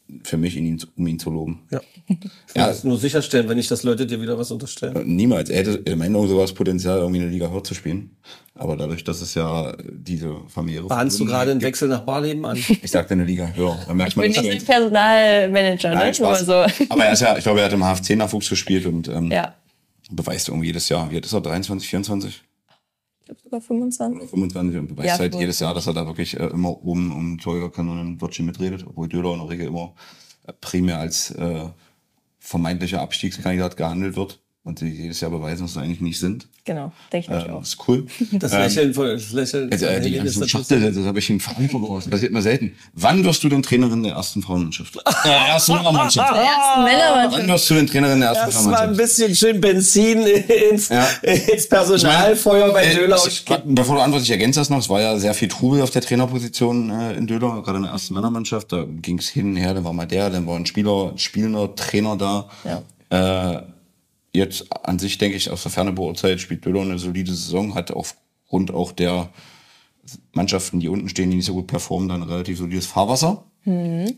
für mich, ihn, um ihn zu loben. Ja. Ich will ja, das nur sicherstellen, wenn nicht, dass Leute dir wieder was unterstellen. Niemals. Er hätte in meinen Augen sogar das Potenzial, irgendwie in der Liga höher zu spielen. Aber dadurch, dass es ja diese familiäre... Bahnst du gerade einen Wechsel nach Barleben an? Ich sagte eine Liga höher. Da merkt man, ich bin nicht Personalmanager, ne? Nein, Spaß. So. Aber er ist ja, ich glaube, er hat im H F C-Nachwuchs gespielt und ähm, ja. beweist irgendwie jedes Jahr. Wie alt ist er? dreiundzwanzig, vierundzwanzig? Ich glaube sogar fünfundzwanzig. Oder fünfundzwanzig und beweist ja, halt jedes Jahr, dass er da wirklich äh, immer oben um Torjägerkanonen und Wörtchen mitredet, obwohl Döhler in der Regel immer äh, primär als äh, vermeintlicher Abstiegskandidat gehandelt wird und sie jedes Jahr beweisen, dass sie eigentlich nicht sind. Genau, denke ich äh, auch. Das ist cool. Das Lächeln von, das Lächeln also, äh, die ganzen Schachtel, das, das habe ich in Verein verloren. Das passiert mir selten. Wann wirst du denn Trainerin der ersten Frauenmannschaft? Der ersten Männermannschaft. Der ersten Männermannschaft. Wann wirst du denn Trainerin der ersten Erstmal Männermannschaft? ein bisschen schön Benzin ins, Ja. ins Personalfeuer bei Äh, Döhler ich- auskippen. Bevor du antwortest, ich ergänze das noch. Es war ja sehr viel Trubel auf der Trainerposition äh, in Döhler, gerade in der ersten Männermannschaft. Da ging es hin und her, dann war mal der, dann war ein Spieler, spielender Trainer da. Ja. Äh, jetzt an sich, denke ich, aus der Ferne beurteilt, spielt Döhler eine solide Saison, hat aufgrund auch der Mannschaften, die unten stehen, die nicht so gut performen, dann relativ solides Fahrwasser. Mhm.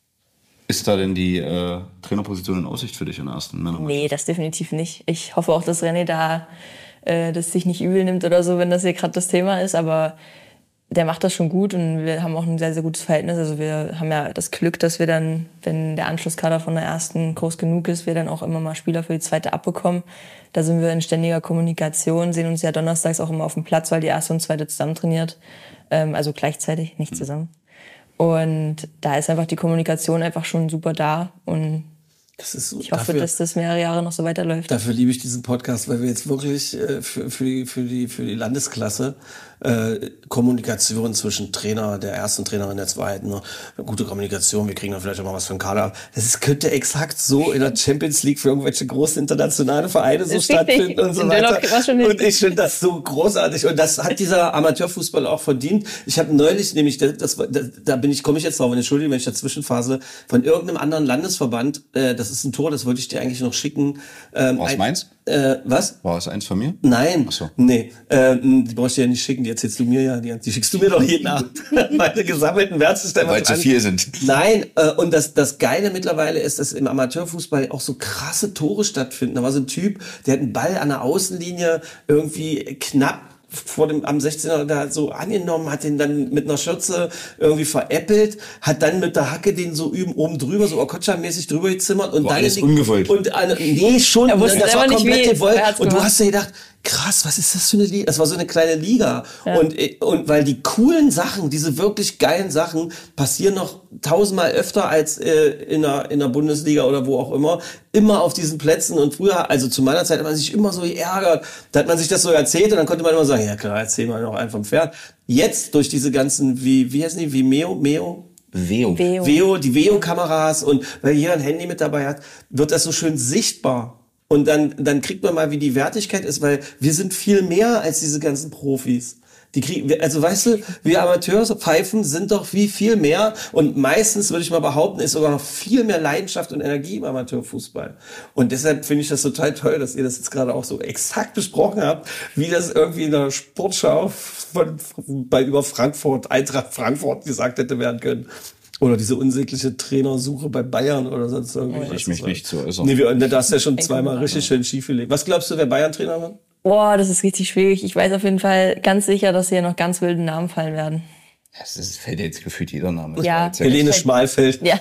Ist da denn die äh, Trainerposition in Aussicht für dich in der ersten Männermannschaft? Nee, das definitiv nicht. Ich hoffe auch, dass René da äh, das sich nicht übel nimmt oder so, wenn das hier gerade das Thema ist, aber der macht das schon gut und wir haben auch ein sehr, sehr gutes Verhältnis. Also wir haben ja das Glück, dass wir dann, wenn der Anschlusskader von der ersten groß genug ist, wir dann auch immer mal Spieler für die zweite abbekommen. Da sind wir in ständiger Kommunikation, sehen uns ja donnerstags auch immer auf dem Platz, weil die erste und zweite zusammen trainiert. Ähm, also gleichzeitig, nicht zusammen. Und da ist einfach die Kommunikation einfach schon super da und Das ist so, ich hoffe, dafür, dass das mehrere Jahre noch so weiterläuft. Dafür liebe ich diesen Podcast, weil wir jetzt wirklich äh, für, für, die, für, die, für die Landesklasse äh, Kommunikation zwischen Trainer, der ersten Trainerin, der zweiten, ne, gute Kommunikation, wir kriegen dann vielleicht auch mal was von Kader ab. Das ist, könnte exakt so in der Champions League für irgendwelche großen internationale Vereine so Ist stattfinden richtig. und so In weiter. Döhler kriegt man schon hin. Und ich finde das so großartig. Und das hat dieser Amateurfußball auch verdient. Ich habe neulich nämlich, das, das, das, da bin ich, komme ich jetzt drauf, entschuldige, wenn ich dazwischen phase, von irgendeinem anderen Landesverband, äh, das ist ein Tor, das wollte ich dir eigentlich noch schicken. Ähm, War es ein- meins? Äh, was? War es eins von mir? Nein, Ach so. nee, ähm, die brauchst du ja nicht schicken, die erzählst du mir ja, die, die schickst du mir doch jeden Abend. Meine gesammelten Wertsysteme. Weil es zu viel sind. Nein, äh, und das, das Geile mittlerweile ist, dass im Amateurfußball auch so krasse Tore stattfinden. Da war so ein Typ, der hat einen Ball an der Außenlinie irgendwie knapp vor dem, am sechzehner da so angenommen, hat den dann mit einer Schürze irgendwie veräppelt, hat dann mit der Hacke den so üben, oben drüber, so Okocha-mäßig drüber gezimmert und War dann alles die, ungewollt. und eine, nee, schon, Er wusste das selber war nicht, komplett wie. gewollt. Er hat's Und du gemacht. hast dir gedacht, krass, was ist das für eine Liga? Das war so eine kleine Liga. Ja. Und, und weil die coolen Sachen, diese wirklich geilen Sachen, passieren noch tausendmal öfter als äh, in, der, in der Bundesliga oder wo auch immer, immer auf diesen Plätzen. Und früher, also zu meiner Zeit, hat man sich immer so geärgert. Da hat man sich das so erzählt und dann konnte man immer sagen, ja klar, erzähl mal noch einen vom Pferd. Jetzt durch diese ganzen, wie, wie heißen die, Vimeo, Meo? Veo. Veo. Veo, die Veo-Kameras und weil jeder ein Handy mit dabei hat, wird das so schön sichtbar. Und dann, dann kriegt man mal, wie die Wertigkeit ist, weil wir sind viel mehr als diese ganzen Profis. Die kriegen, wir- also weißt du, wir Amateurpfeifen sind doch wie viel mehr und meistens, würde ich mal behaupten, ist sogar noch viel mehr Leidenschaft und Energie im Amateurfußball. Und deshalb finde ich das total toll, dass ihr das jetzt gerade auch so exakt besprochen habt, wie das irgendwie in der Sportschau von, bei über Frankfurt, Eintracht Frankfurt gesagt hätte werden können. Oder diese unsägliche Trainersuche bei Bayern oder sonst irgendwie. Ich mich nicht zu äußern. Nee, wir, da hast du ja schon zweimal richtig schön schief gelegt. Was glaubst du, wer Bayern-Trainer wird? Boah, das ist richtig schwierig. Ich weiß auf jeden Fall ganz sicher, dass hier noch ganz wilde Namen fallen werden. Das ist, fällt jetzt gefühlt jeder Name. Ja. Das war jetzt Helene Schmalfeld. Ja.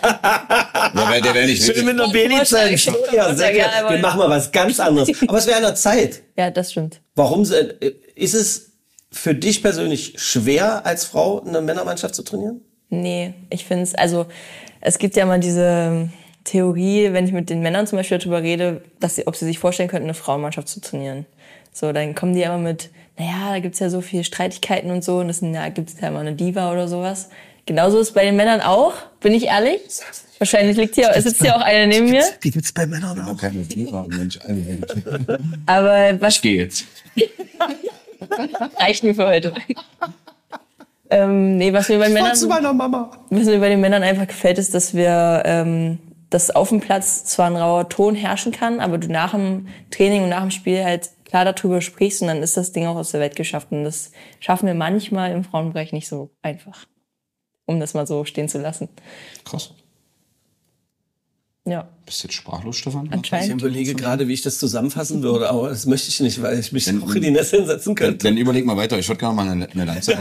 Der wäre der wär nicht Schön mit wild. einer B-Lizenz. Ja, sehr gerne. Wir machen mal was ganz anderes. Aber es wäre an der Zeit. Ja, das stimmt. Warum se- ist es für dich persönlich schwer, als Frau eine Männermannschaft zu trainieren? Nee, ich finde es, also es gibt ja mal diese Theorie, wenn ich mit den Männern zum Beispiel darüber rede, dass sie, ob sie sich vorstellen könnten, eine Frauenmannschaft zu trainieren. So, dann kommen die ja immer mit, naja, da gibt's ja so viele Streitigkeiten und so und das sind, ja, gibt's ja immer eine Diva oder sowas. Genauso ist es bei den Männern auch, bin ich ehrlich. Wahrscheinlich liegt hier, sitzt hier auch eine neben mir. Die gibt's bei Männern auch. Keine Diva, Mensch. Also, Aber was ich gehe jetzt. reicht mir für heute? ähm, nee, was mir bei Fahr Männern, zu meiner Mama. was mir bei den Männern einfach gefällt, ist, dass wir, ähm, dass auf dem Platz zwar ein rauer Ton herrschen kann, aber du nach dem Training und nach dem Spiel halt klar darüber sprichst und dann ist das Ding auch aus der Welt geschafft. Und das schaffen wir manchmal im Frauenbereich nicht so einfach, um das mal so stehen zu lassen. Krass. Ja. Bist du jetzt sprachlos, Stefan? Anscheinend. Ich überlege gerade, wie ich das zusammenfassen würde, aber das möchte ich nicht, weil ich mich dann, auch in die Nässe hinsetzen könnte. Dann, dann überleg mal weiter, ich würde gerne mal eine, eine Lanze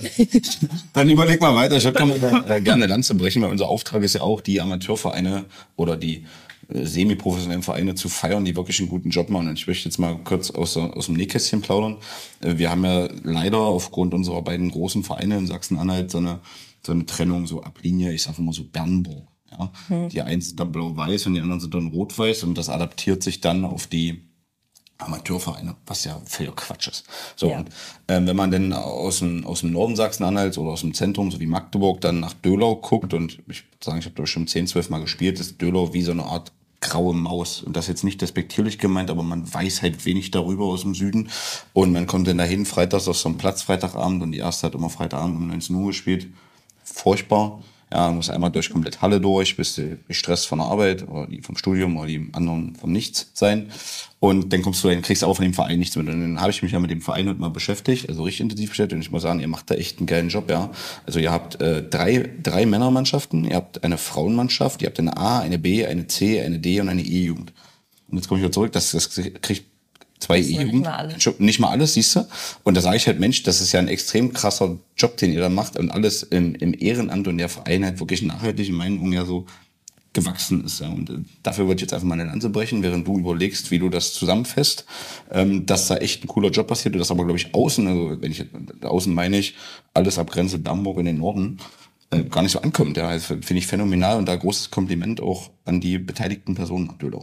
Dann überleg mal weiter, ich würde gerne, äh, gerne eine Lanze brechen, weil unser Auftrag ist ja auch, die Amateurvereine oder die äh, semi-professionellen Vereine zu feiern, die wirklich einen guten Job machen. Und ich möchte jetzt mal kurz aus, aus dem Nähkästchen plaudern. Äh, wir haben ja leider aufgrund unserer beiden großen Vereine in Sachsen-Anhalt so eine, so eine Trennung, so Ablinie, ich sage immer so Bernburg. Ja, hm. Die einen sind dann blau-weiß und die anderen sind dann rot-weiß und das adaptiert sich dann auf die Amateurvereine, was ja völlig Quatsch ist. So, ja. Und ähm, wenn man dann aus dem, aus dem Norden Sachsen-Anhalts oder aus dem Zentrum, so wie Magdeburg, dann nach Döhlau guckt und ich würde sagen, ich habe da bestimmt zehn, zwölf Mal gespielt, ist Döhlau wie so eine Art graue Maus. Und das jetzt nicht despektierlich gemeint, aber man weiß halt wenig darüber aus dem Süden. Und man kommt dann dahin, freitags auf so einen Platz, Freitagabend, und die erste hat immer Freitagabend um neunzehn Uhr gespielt. Furchtbar. Ja, man muss einmal durch komplett Halle durch, bist du gestresst von der Arbeit oder die vom Studium oder die anderen vom Nichts sein. Und dann kommst du dahin, kriegst auch von dem Verein nichts mit. Und dann habe ich mich ja mit dem Verein heute mal beschäftigt, also richtig intensiv beschäftigt. Und ich muss sagen, ihr macht da echt einen geilen Job, ja. Also ihr habt äh, drei, drei Männermannschaften, ihr habt eine Frauenmannschaft, ihr habt eine A, eine B, eine C, eine D und eine E-Jugend. Und jetzt komme ich wieder zurück, das, das kriegt zwei E-Jugend. Nicht mal alles. Nicht mal alles, siehst du? Und da sage ich halt, Mensch, das ist ja ein extrem krasser Job, den ihr da macht. Und alles im, im Ehrenamt und der Verein halt wirklich nachhaltig in meinen Augen ja so gewachsen ist. Ja. Und äh, dafür würde ich jetzt einfach mal eine Lanze brechen, während du überlegst, wie du das zusammenfasst, ähm, dass da echt ein cooler Job passiert. Und das aber, glaube ich, außen, also wenn ich außen meine ich, alles ab Grenze Bamberg in den Norden, äh, gar nicht so ankommt. Ja. Also, finde ich phänomenal und da großes Kompliment auch an die beteiligten Personen nach Döhlau.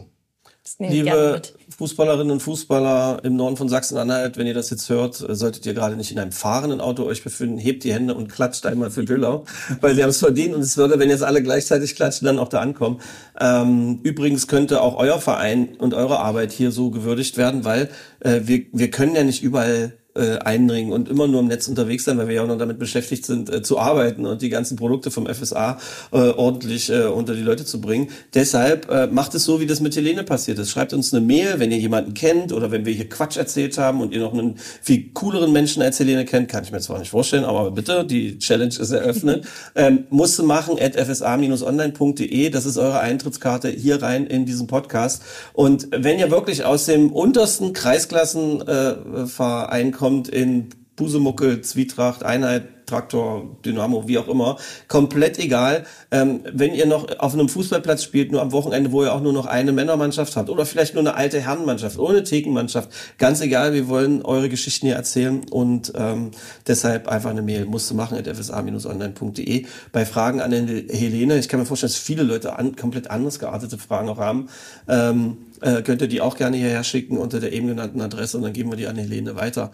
Liebe Fußballerinnen und Fußballer im Norden von Sachsen-Anhalt, wenn ihr das jetzt hört, solltet ihr gerade nicht in einem fahrenden Auto euch befinden, hebt die Hände und klatscht einmal für Döhlau, weil sie haben es verdient und es würde, wenn jetzt alle gleichzeitig klatschen, dann auch da ankommen. Ähm, übrigens könnte auch euer Verein und eure Arbeit hier so gewürdigt werden, weil äh, wir, wir können ja nicht überall äh, eindringen und immer nur im Netz unterwegs sein, weil wir ja auch noch damit beschäftigt sind, äh, zu arbeiten und die ganzen Produkte vom F S A äh, ordentlich äh, unter die Leute zu bringen. Deshalb äh, macht es so, wie das mit Helene passiert ist. Schreibt uns eine Mail, wenn ihr jemanden kennt oder wenn wir hier Quatsch erzählt haben und ihr noch einen viel cooleren Menschen als Helene kennt, kann ich mir zwar nicht vorstellen, aber bitte, die Challenge ist eröffnet. ähm, musst du machen at f s a dash online punkt d e, das ist eure Eintrittskarte hier rein in diesen Podcast. Und wenn ihr wirklich aus dem untersten Kreisklassenverein äh, kommt, in Busemuckel, Zwietracht, Einheit, Traktor, Dynamo, wie auch immer, komplett egal. Ähm, wenn ihr noch auf einem Fußballplatz spielt, nur am Wochenende, wo ihr auch nur noch eine Männermannschaft habt oder vielleicht nur eine alte Herrenmannschaft, ohne Thekenmannschaft, ganz egal, wir wollen eure Geschichten hier erzählen und ähm, deshalb einfach eine Mail musst du machen at f s a dash online punkt d e. Bei Fragen an Helene, ich kann mir vorstellen, dass viele Leute an, komplett anders geartete Fragen auch haben, ähm, äh, könnt ihr die auch gerne hierher schicken unter der eben genannten Adresse und dann geben wir die an Helene weiter.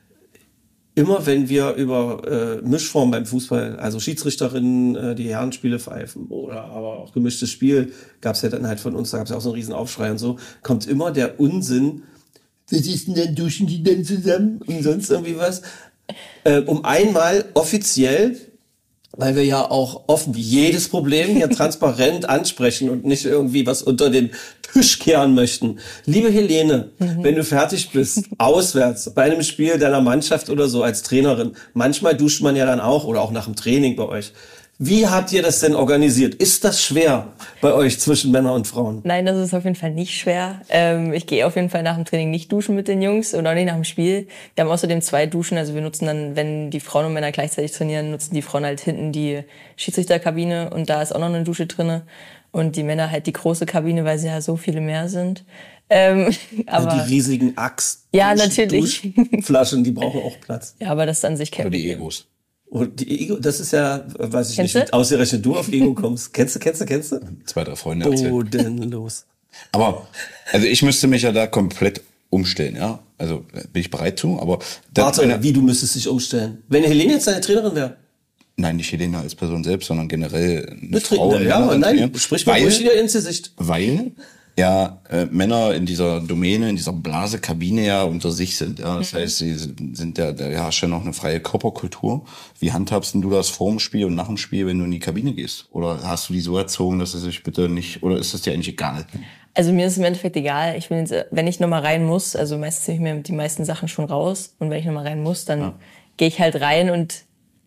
Immer wenn wir über äh, Mischformen beim Fußball, also Schiedsrichterinnen, äh, die Herrenspiele pfeifen oder aber auch gemischtes Spiel, gab's ja dann halt von uns, da gab's ja auch so einen riesen Aufschrei und so, kommt immer der Unsinn, was ist denn dann, duschen die denn zusammen und sonst irgendwie was, äh, um einmal offiziell, weil wir ja auch offen wie jedes Problem hier transparent ansprechen und nicht irgendwie was unter den Tisch kehren möchten. Liebe Helene, mhm. wenn du fertig bist, auswärts, bei einem Spiel deiner Mannschaft oder so als Trainerin, manchmal duscht man ja dann auch oder auch nach dem Training bei euch. Wie habt ihr das denn organisiert? Ist das schwer bei euch zwischen Männern und Frauen? Nein, das ist auf jeden Fall nicht schwer. Ähm, ich gehe auf jeden Fall nach dem Training nicht duschen mit den Jungs oder auch nicht nach dem Spiel. Wir haben außerdem zwei Duschen, also wir nutzen dann, wenn die Frauen und Männer gleichzeitig trainieren, nutzen die Frauen halt hinten die Schiedsrichterkabine und da ist auch noch eine Dusche drinne und die Männer halt die große Kabine, weil sie ja so viele mehr sind. Ähm, aber ja, die riesigen Axt. Ja, natürlich. Flaschen, die brauchen auch Platz. Ja, aber das ist an sich kein Oder die Egos. Und die Ego, das ist ja, weiß ich kennst nicht, ausgerechnet du auf Ego kommst. Kennst du, kennst du, kennst du? Zwei, drei Freunde erzählt. Bodenlos. Aber, also ich müsste mich ja da komplett umstellen, ja. Also bin ich bereit zu, aber... Warte, eine, wie, du müsstest dich umstellen? Wenn Helene jetzt deine Trainerin wäre? Nein, nicht Helene als Person selbst, sondern generell eine, eine Frau. Trainerin, ja, aber nein, sprich mal ruhig wieder ins Gesicht. Weil... ja, äh, Männer in dieser Domäne, in dieser Blasekabine ja unter sich sind. Ja, das mhm. heißt, sie sind, sind ja, da herrscht ja noch eine freie Körperkultur. Wie handhabst denn du das vor dem Spiel und nach dem Spiel, wenn du in die Kabine gehst? Oder hast du die so erzogen, dass es sich bitte nicht, oder ist das dir eigentlich egal? Also mir ist es im Endeffekt egal. Ich bin jetzt, wenn ich nochmal rein muss, also meistens nehme ich mir die meisten Sachen schon raus und wenn ich nochmal rein muss, dann ja. gehe ich halt rein und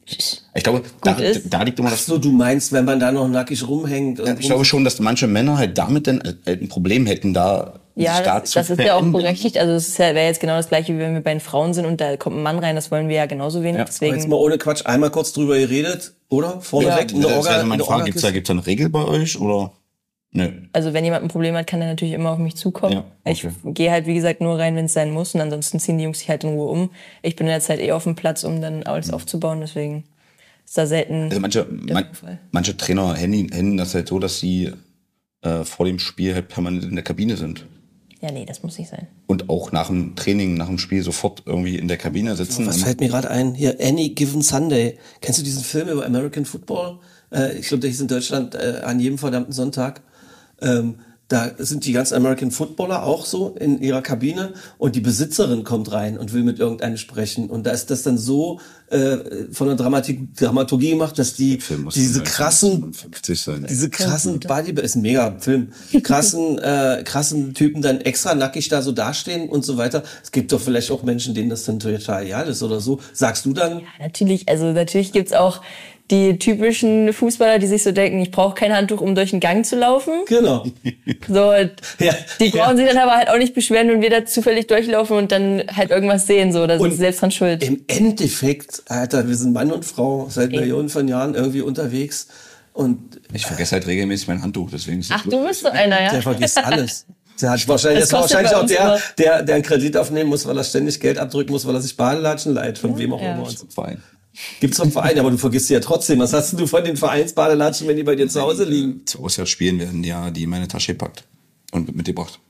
Ich glaube, da, da liegt immer das... Ach so, du meinst, wenn man da noch nackig rumhängt? Und ich glaube schon, dass manche Männer halt damit dann ein Problem hätten, da... Ja, das, das ist ja auch berechtigt. Also es ja, wäre jetzt genau das Gleiche, wie wenn wir bei den Frauen sind und da kommt ein Mann rein. Das wollen wir ja genauso wenig. Ja. Deswegen jetzt mal ohne Quatsch einmal kurz drüber geredet, oder? Vorneweg. Ja, das wäre meine Frage. Gibt's da, gibt's da eine Regel bei euch, oder? Nö. Also wenn jemand ein Problem hat, kann er natürlich immer auf mich zukommen. Ja, okay. Ich gehe halt, wie gesagt, nur rein, wenn es sein muss. Und ansonsten ziehen die Jungs sich halt in Ruhe um. Ich bin in der Zeit eh auf dem Platz, um dann alles mhm. aufzubauen. Deswegen ist da selten Also manche, man, manche Trainer händen das halt so, dass sie äh, vor dem Spiel halt permanent in der Kabine sind. Ja, nee, das muss nicht sein. Und auch nach dem Training, nach dem Spiel sofort irgendwie in der Kabine sitzen. Was fällt mir gerade ein? Hier, Any Given Sunday. Kennst du diesen Film über American Football? Äh, ich glaube, der hieß in Deutschland äh, an jedem verdammten Sonntag. Ähm, da sind die ganzen American Footballer auch so in ihrer Kabine und die Besitzerin kommt rein und will mit irgendeinem sprechen. Und da ist das dann so äh, von der Dramatik, Dramaturgie gemacht, dass die diese krassen, sein, diese krassen Body, ist ein mega Film, krassen, äh, krassen Typen dann extra nackig da so dastehen und so weiter. Es gibt doch vielleicht auch Menschen, denen das dann total egal ist oder so. Sagst du dann? Ja, natürlich. Also natürlich gibt's auch die typischen Fußballer, die sich so denken, ich brauche kein Handtuch, um durch den Gang zu laufen. Genau. So, ja, die brauchen ja. sich dann aber halt auch nicht beschweren, wenn wir da zufällig durchlaufen und dann halt irgendwas sehen. So, da sind sie selbst dran schuld. Im Endeffekt, Alter, wir sind Mann und Frau seit Ey. Millionen von Jahren irgendwie unterwegs. Und ich vergesse halt regelmäßig mein Handtuch, deswegen ist Ach, du bist so einer, ja? Der vergisst alles. Der hat wahrscheinlich, das, das war wahrscheinlich auch der, der, der einen Kredit aufnehmen muss, weil er ständig Geld abdrücken muss, weil er sich Badelatschen leiht, von ja, wem auch ja. immer. Und so. Verein. Gibt's vom Verein, aber du vergisst sie ja trotzdem. Was hast denn du von den Vereinsbadelatschen, wenn die bei dir zu Hause liegen? Zu Auswärtsspielen werden ja die in meine Tasche gepackt und mitgebracht.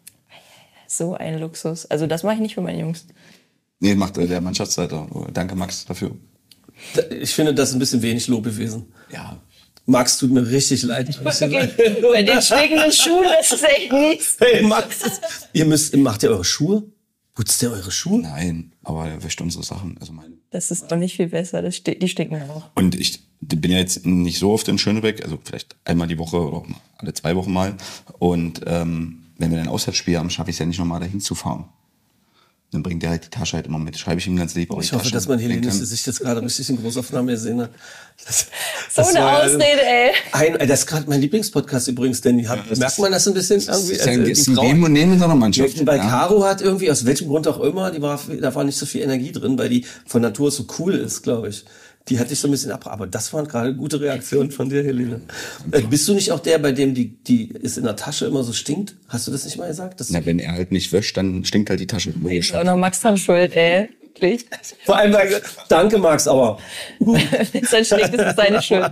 So ein Luxus. Also das mache ich nicht für meine Jungs. Nee, macht der Mannschaftsleiter. Danke, Max, dafür. Ich finde das ein bisschen wenig Lob gewesen. Ja. Max, tut mir richtig leid. Okay. Bei den stinkenden Schuhen, das ist echt nichts. Hey, Max, ihr müsst, macht ihr eure Schuhe? Putzt ihr eure Schuhe? Nein, aber er wäscht unsere Sachen. Also meine. Das ist doch nicht viel besser. Das sti- die stinken auch. Und ich bin ja jetzt nicht so oft in Schönebeck, also vielleicht einmal die Woche oder alle zwei Wochen mal. Und ähm, wenn wir dann Auswärtsspiel haben, schaffe ich es ja nicht nochmal dahin zu fahren. Dann bringt er halt die Tasche halt immer mit. Schreibe ich ihm ganz lieb. Ich hoffe, Tasche, dass man Helenes Gesicht jetzt gerade richtig in Großaufnahme sehen hat. Das, so das eine Ausrede, ey. Ein, das ist gerade mein Lieblingspodcast übrigens, denn ja, merkt man das ein bisschen irgendwie? Das also ist ein Geben und Nehmen in seiner Mannschaft. Bei ja. Caro hat irgendwie, aus welchem Grund auch immer, die war, da war nicht so viel Energie drin, weil die von Natur so cool ist, glaube ich. Die hatte ich so ein bisschen ab, aber das waren gerade gute Reaktionen von dir, Helene. Äh, bist du nicht auch der, bei dem die, die ist in der Tasche immer so stinkt? Hast du das nicht mal gesagt? Das Na, wenn er halt nicht wäscht, dann stinkt halt die Tasche. Ist auch noch Max dran schuld, ey. Wirklich? Vor allem, danke Max, aber. Dann stinkt es, ist seine Schuld.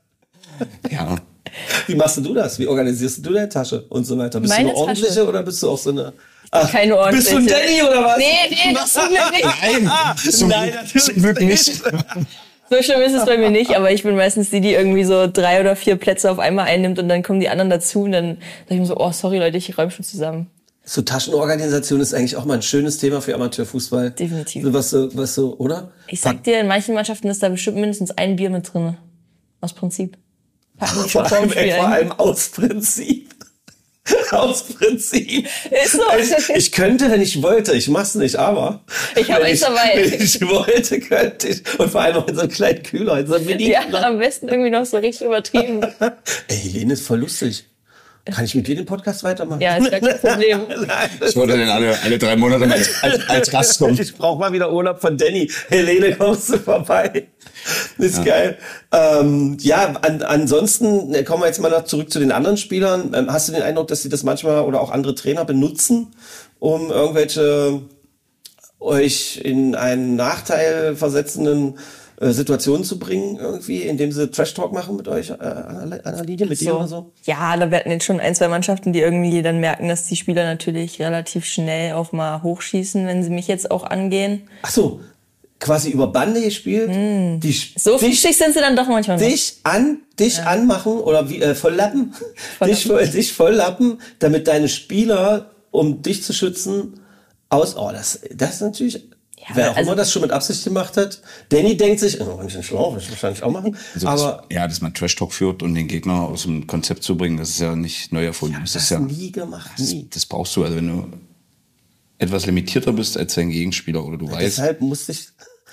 Ja. Wie machst du das? Wie organisierst du deine Tasche und so weiter? Bist Meine du eine ordentliche Tasche. Oder bist du auch so eine... Ach, keine ordentliche. Bist du ein Danny oder was? Nee, nee, das ist nicht. Nein, zum, Nein, zum Glück nicht. So schlimm ist es bei mir nicht, aber ich bin meistens die, die irgendwie so drei oder vier Plätze auf einmal einnimmt und dann kommen die anderen dazu und dann sag ich mir so, oh, sorry Leute, ich räume schon zusammen. So Taschenorganisation ist eigentlich auch mal ein schönes Thema für Amateurfußball. Definitiv. So was so, was so, oder? Ich sag dir, in manchen Mannschaften ist da bestimmt mindestens ein Bier mit drin. Aus Prinzip. Packen die schon Vor allem, vorm Spiel vor ein. allem aus Prinzip. Aus Prinzip. Ist so. Ich, ich könnte, wenn ich wollte. Ich mach's nicht, aber. Ich habe wenn eins dabei. Wenn ich wollte, könnte ich. Und vor allem auch in so einem kleinen Kühler, in so einem Mini. Ja, am besten irgendwie noch so richtig übertrieben. Ey, Helene ist voll lustig. Kann ich mit dir den Podcast weitermachen? Ja, ist gar kein Problem. Nein, Ich wollte dann alle, alle drei Monate als, als, als Gast kommen. Ich brauche mal wieder Urlaub von Danny. Helene, kommst du vorbei? Ist ja. geil. Ähm, ja, an, ansonsten kommen wir jetzt mal noch zurück zu den anderen Spielern. Ähm, hast du den Eindruck, dass sie das manchmal oder auch andere Trainer benutzen, um irgendwelche euch in einen Nachteil versetzenden äh, Situationen zu bringen, irgendwie, indem sie Trash-Talk machen mit euch äh, an der Linie, mit so. dir oder so? Ja, da werden jetzt schon ein, zwei Mannschaften, die irgendwie dann merken, dass die Spieler natürlich relativ schnell auch mal hochschießen, wenn sie mich jetzt auch angehen. Ach so. Quasi über Bande gespielt, mm. die so flüchtig sind sie dann doch manchmal. Dich an, dich ja. anmachen oder wie äh, volllappen, volllappen. dich, dich volllappen, damit deine Spieler, um dich zu schützen, aus. Oh, das, das ist natürlich. Ja, wer auch also, immer das schon mit Absicht gemacht hat. Danny denkt sich, oh, ein bisschen schlau, will ich wahrscheinlich auch machen. Also aber das, ja, dass man Trash-Talk führt und den Gegner aus dem Konzept zu bringen, das ist ja nicht neu erfunden. Ich hab das das ist ja nie gemacht, das, nie. Das brauchst du, also wenn du etwas limitierter bist als dein Gegenspieler oder du ja, weißt. Deshalb musste ich.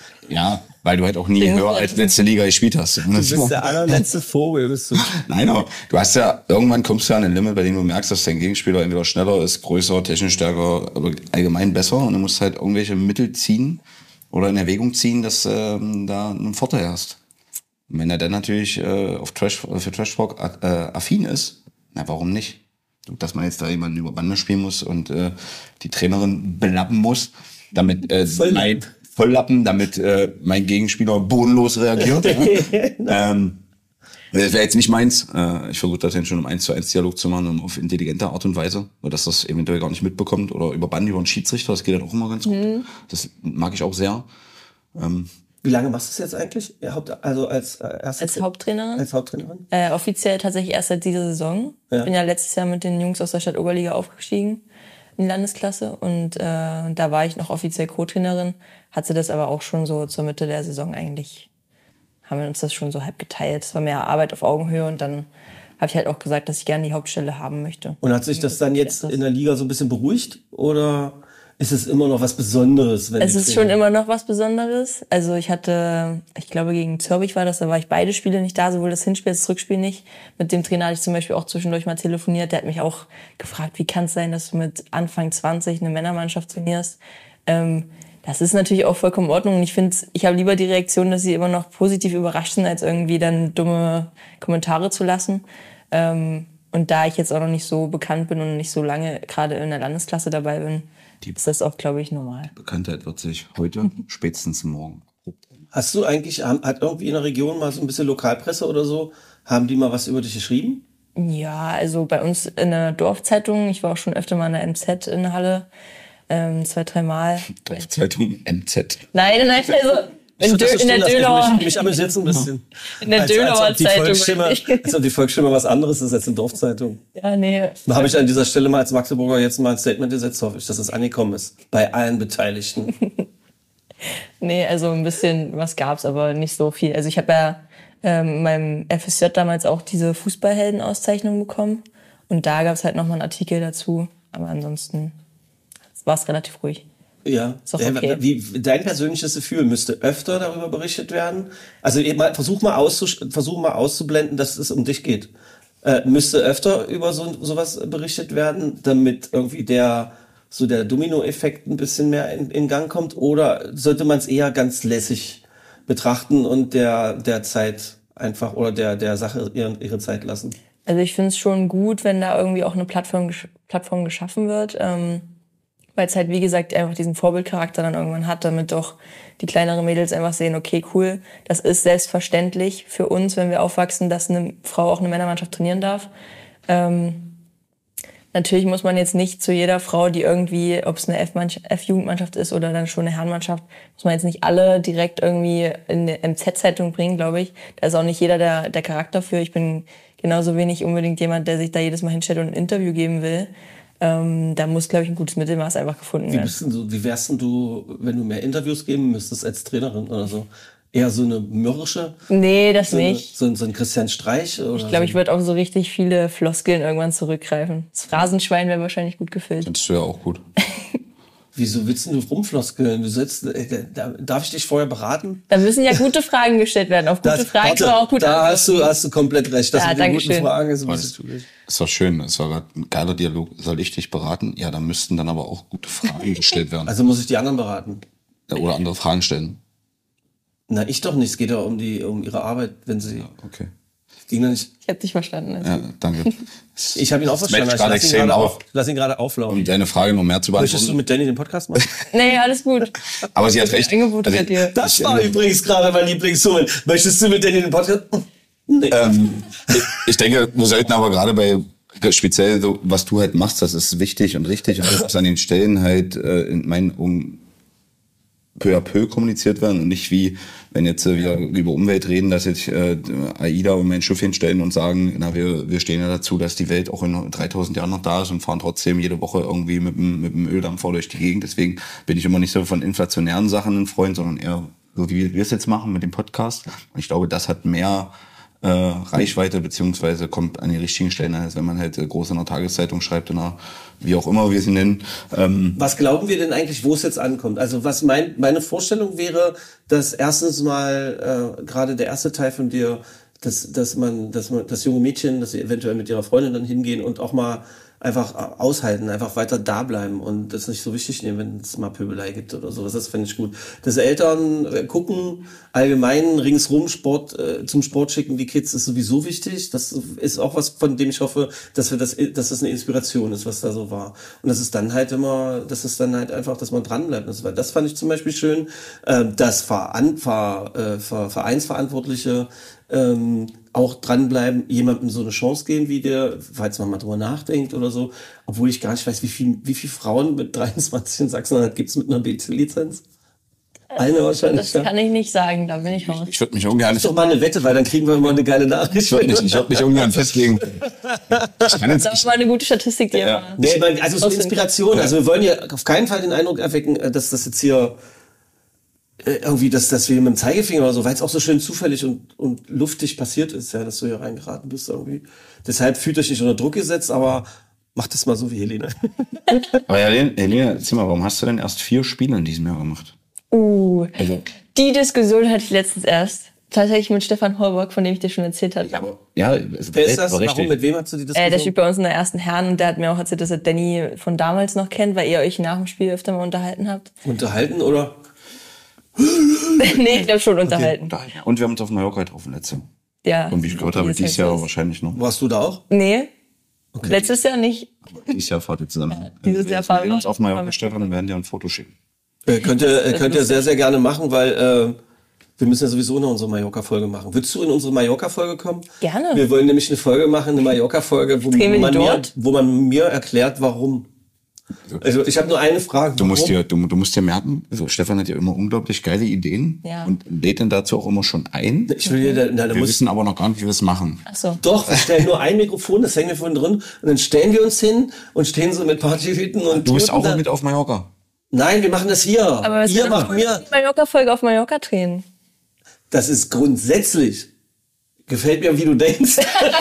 Ja, weil du halt auch nie höher als letzte Liga gespielt hast. Du bist der allerletzte Vogel, bist du. Nein, aber du hast ja, irgendwann kommst du ja an ein Limit, bei dem du merkst, dass dein Gegenspieler entweder schneller ist, größer, technisch stärker, aber allgemein besser und du musst halt irgendwelche Mittel ziehen oder in Erwägung ziehen, dass ähm, da einen Vorteil hast. Und wenn er dann natürlich äh, auf Trash, für Trash-Talk äh, affin ist, na warum nicht? Dass man jetzt da jemanden über Bande spielen muss und äh, die Trainerin belappen muss, damit äh, mein Volllappen, damit äh, mein Gegenspieler bodenlos reagiert. ähm, das wäre jetzt nicht meins. Äh, ich versuche das dann schon im eins zu eins Dialog zu machen, um auf intelligente Art und Weise, dass das eventuell gar nicht mitbekommt oder über Bande, über einen Schiedsrichter, das geht dann auch immer ganz gut. Mhm. Das mag ich auch sehr. Ähm, Wie lange machst du es jetzt eigentlich? Also als äh, erste Als Haupttrainerin? Als Haupttrainerin? Äh, offiziell tatsächlich erst seit dieser Saison. Ja. Ich bin ja letztes Jahr mit den Jungs aus der Stadt Oberliga aufgestiegen in die Landesklasse und äh, da war ich noch offiziell Co-Trainerin. Hatte das aber auch schon so zur Mitte der Saison eigentlich, haben wir uns das schon so halb geteilt. Es war mehr Arbeit auf Augenhöhe und dann habe ich halt auch gesagt, dass ich gerne die Hauptstelle haben möchte. Und hat sich das dann jetzt in der Liga so ein bisschen beruhigt oder ist es immer noch was Besonderes? Wenn es ist schon immer noch was Besonderes. Also ich hatte, ich glaube gegen Zürich war das, da war ich beide Spiele nicht da, sowohl das Hinspiel als das Rückspiel nicht. Mit dem Trainer hatte ich zum Beispiel auch zwischendurch mal telefoniert. Der hat mich auch gefragt, wie kann es sein, dass du mit Anfang zwanzig eine Männermannschaft trainierst? Ähm, das ist natürlich auch vollkommen in Ordnung. Und ich finde, ich habe lieber die Reaktion, dass sie immer noch positiv überrascht sind, als irgendwie dann dumme Kommentare zu lassen. Ähm, und da ich jetzt auch noch nicht so bekannt bin und nicht so lange gerade in der Landesklasse dabei bin, die ist das auch, glaube ich, normal. Die Bekanntheit wird sich heute, spätestens morgen. Hast du eigentlich, hat irgendwie in der Region mal so ein bisschen Lokalpresse oder so, haben die mal was über dich geschrieben? Ja, also bei uns in der Dorfzeitung, ich war auch schon öfter mal in der M Z in der Halle, ähm, zwei, drei Mal. Dorfzeitung M Z? Nein, nein, also in, Dö- in der Dölauer. Mich, mich amüsiert so ein bisschen. In der Dölauer Zeitung. Als ob die Volksstimme was anderes ist als eine Dorfzeitung. Ja, nee. Da habe ich an dieser Stelle mal als Magdeburger jetzt mal ein Statement gesetzt, hoffe ich, dass es angekommen ist. Bei allen Beteiligten. Nee, also ein bisschen was gab's, aber nicht so viel. Also ich habe ja ähm, in meinem F S J damals auch diese Fußballhelden-Auszeichnung bekommen. Und da gab's halt nochmal einen Artikel dazu. Aber ansonsten war es relativ ruhig. Ja, ist auch okay. Wie, dein persönliches Gefühl müsste öfter darüber berichtet werden. Also mal, versuch mal auszus- versuch mal auszublenden, dass es um dich geht. Äh, müsste öfter über so sowas berichtet werden, damit irgendwie der so der Dominoeffekt ein bisschen mehr in, in Gang kommt, oder sollte man es eher ganz lässig betrachten und der der Zeit einfach oder der der Sache ihre, ihre Zeit lassen? Also ich finde es schon gut, wenn da irgendwie auch eine Plattform Plattform geschaffen wird. Ähm Weil es halt, wie gesagt, einfach diesen Vorbildcharakter dann irgendwann hat, damit doch die kleineren Mädels einfach sehen, okay, cool, das ist selbstverständlich für uns, wenn wir aufwachsen, dass eine Frau auch eine Männermannschaft trainieren darf. Ähm, natürlich muss man jetzt nicht zu jeder Frau, die irgendwie, ob es eine F-Jugendmannschaft ist oder dann schon eine Herrenmannschaft, muss man jetzt nicht alle direkt irgendwie in eine M Z-Zeitung bringen, glaube ich. Da ist auch nicht jeder der, der Charakter für. Ich bin genauso wenig unbedingt jemand, der sich da jedes Mal hinstellt und ein Interview geben will. Ähm, da muss, glaube ich, ein gutes Mittelmaß einfach gefunden werden. Wie bist denn du, wie wärst denn du, wenn du mehr Interviews geben müsstest als Trainerin oder so? Eher so eine mürrische? Nee, das so nicht. Eine, so, so ein Christian Streich? Oder ich glaube, so? ich würde auf so richtig viele Floskeln irgendwann zurückgreifen. Das Phrasenschwein wäre wahrscheinlich gut gefüllt. Findest du ja auch gut. Wieso willst du rumfloskeln? Du sitzt, äh, darf ich dich vorher beraten? Da müssen ja gute Fragen gestellt werden. Auf gute das, Fragen warte, kann man auch gut Da hast du, hast du komplett recht. Das ja, mit den guten schön. Fragen ist, das ist doch schön. Das war gerade ein geiler Dialog. Soll ich dich beraten? Ja, dann müssten dann aber auch gute Fragen gestellt werden. Also muss ich die anderen beraten? Oder andere Fragen stellen. Na, ich doch nicht. Es geht ja um die, um ihre Arbeit, wenn sie. Ja, okay. Ging da nicht. Ich habe dich verstanden. Also. Ja, danke. Ich habe ihn auch verstanden. Ich lass ihn, gerade auf, lass ihn gerade auflaufen. Um deine Frage noch mehr zu beantworten. Möchtest du mit Danny den Podcast machen? Nee, alles gut. Aber sie hat recht. Angebot also, hat dir. Das war übrigens gerade mein Lieblingsholen. Möchtest du mit Danny den Podcast? Nee. Ähm, ich, ich denke, wir sollten aber gerade bei speziell so, was du halt machst, das ist wichtig und richtig und das muss an den Stellen halt äh, in meinen Augen peu à peu kommuniziert werden und nicht wie, wenn jetzt äh, wir über Umwelt reden, dass jetzt äh, AIDA und mein Schiff hinstellen und sagen, na, wir, wir stehen ja dazu, dass die Welt auch in dreitausend Jahren noch da ist und fahren trotzdem jede Woche irgendwie mit dem, mit dem Öldampfer durch die Gegend. Deswegen bin ich immer nicht so von inflationären Sachen ein Freund, sondern eher so, wie wir es jetzt machen mit dem Podcast. Und ich glaube, das hat mehr äh, Reichweite, beziehungsweise kommt an die richtigen Stellen, als wenn man halt äh, groß in der Tageszeitung schreibt, in einer, wie auch immer wir sie nennen. Ähm, was glauben wir denn eigentlich, wo es jetzt ankommt? Also was mein, meine Vorstellung wäre, dass erstens mal äh, gerade der erste Teil von dir, dass, dass man, dass man, das junge Mädchen, dass sie eventuell mit ihrer Freundin dann hingehen und auch mal einfach aushalten, einfach weiter da bleiben und das nicht so wichtig nehmen, wenn es mal Pöbelei gibt oder sowas. Das fände ich gut. Dass Eltern äh, gucken, allgemein ringsrum Sport, äh, zum Sport schicken, die Kids, ist sowieso wichtig. Das ist auch was, von dem ich hoffe, dass wir das, dass das eine Inspiration ist, was da so war. Und das ist dann halt immer, das ist dann halt einfach, dass man dranbleibt. Das, das fand ich zum Beispiel schön, äh, dass Veran, Ver, äh, Ver, Vereinsverantwortliche ähm, auch dranbleiben, jemandem so eine Chance geben wie der, falls man mal drüber nachdenkt oder so, obwohl ich gar nicht weiß, wie viel, wie viele Frauen mit dreiundzwanzig in Sachsen-Anhalt gibt's mit einer B C-Lizenz? Eine wahrscheinlich. Das kann ich nicht sagen, da bin ich raus. ich würde mich ungern... Das ist doch mal eine Wette, weil dann kriegen wir immer eine geile Nachricht. Ich würde mich, ich würd mich ungern festlegen. Ich kann jetzt, Das ich, war eine gute Statistik, die Ja. immer... Nee, man- also so Inspiration. Also wir wollen ja auf keinen Fall den Eindruck erwecken, äh, dass das jetzt hier äh, irgendwie, dass, dass wir mit dem Zeigefinger oder so, weil es auch so schön zufällig und, und luftig passiert ist, ja, dass du hier reingeraten bist irgendwie. Deshalb fühlt euch nicht unter Druck gesetzt, aber macht das mal so wie Helene. aber Helene, Helene, erzähl mal, warum hast du denn erst vier Spiele in diesem Jahr gemacht? Uh, Also, die Diskussion hatte ich letztens erst. Tatsächlich mit Stefan Holborg, von dem ich dir schon erzählt habe. ja, Wer ist das? Warum? Mit wem hast du die Diskussion? Äh, der spielt bei uns in der ersten Herren und der hat mir auch erzählt, dass er Danny von damals noch kennt, weil ihr euch nach dem Spiel öfter mal unterhalten habt. Unterhalten oder? Nee, ich glaube schon unterhalten. und wir haben uns auf Mallorca getroffen letzte. Ja. Und wie ich gehört habe, Wie das dieses halt Jahr ist. wahrscheinlich noch. Warst du da auch? Nee. Letztes Jahr nicht. Dieses Jahr fahrt ihr zusammen. Dieses Jahr fahren wir wir uns auf Mallorca, Stefan, und werden dir ein Foto schicken. Äh, könnt ihr, äh, könnt ihr sehr, sehr gerne machen, weil äh, wir müssen ja sowieso noch unsere Mallorca-Folge machen. Würdest du in unsere Mallorca-Folge kommen? Gerne. Wir wollen nämlich eine Folge machen, eine Mallorca-Folge, wo, Drehen wir die man mir, dort? wo man mir erklärt, warum. Also ich habe nur eine Frage. Du musst warum? dir, du, du musst dir merken, also Stefan hat ja immer unglaublich geile Ideen Ja. und lädt dann dazu auch immer schon ein. Ich will dir, da, da, da Wir muss, wissen aber noch gar nicht, wie wir es machen. Ach so. doch, wir stellen nur ein Mikrofon, das hängen wir vorhin drin, und dann stellen wir uns hin und stehen so mit Partyhüten und Du bist Toten auch da. mit auf Mallorca. Nein, wir machen das hier. Aber was Ihr wir macht doch mir. die Mallorca-Folge auf Mallorca drehen. Das ist grundsätzlich. Gefällt mir, wie du denkst.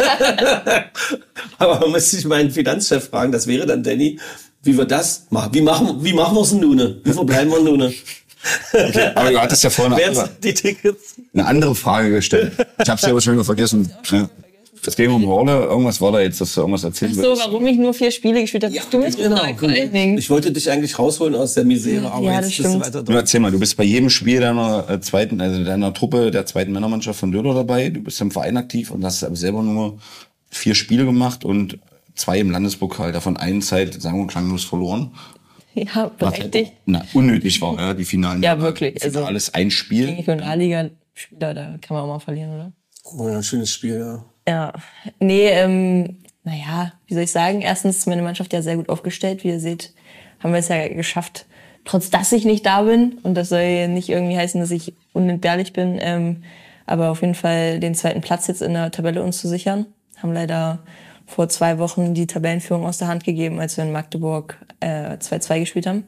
Aber man muss sich meinen Finanzchef fragen, das wäre dann Danny, wie wir das machen. Wie machen, wie machen wir es denn nun? Wie verbleiben wir nun? Okay, aber du hattest ja vorhin Wer eine, zahlt die Tickets? eine andere Frage gestellt. Ich habe es ja aber schon wieder vergessen. Ja. Es ging um Rolle, irgendwas war da jetzt, dass du irgendwas erzählen Ach so, willst. warum ich nur vier Spiele gespielt habe. Du bist Genau. vor allen Dingen. Ich wollte dich eigentlich rausholen aus der Misere, aber Ja, jetzt das bist du stimmt. weiter Nur drin. erzähl mal, du bist bei jedem Spiel deiner äh, zweiten, also deiner Truppe, der zweiten Männermannschaft von Döder dabei. Du bist im Verein aktiv und hast aber selber nur vier Spiele gemacht und zwei im Landespokal, davon eine Zeit sang- und klanglos verloren. Ja, Was halt, berechtigt. na, unnötig war, ja, die Finalen. Ja, wirklich, also- alles ein Spiel. Für einen A-Liga-Spieler, da kann man auch mal verlieren, oder? Oh, ein schönes Spiel, ja. Ja, nee, ähm, naja, wie soll ich sagen? Erstens ist meine Mannschaft ja sehr gut aufgestellt. Wie ihr seht, haben wir es ja geschafft, trotz dass ich nicht da bin. Und das soll nicht irgendwie heißen, dass ich unentbehrlich bin. Ähm, aber auf jeden Fall den zweiten Platz jetzt in der Tabelle uns zu sichern. Haben leider vor zwei Wochen die Tabellenführung aus der Hand gegeben, als wir in Magdeburg äh, zwei zwei gespielt haben.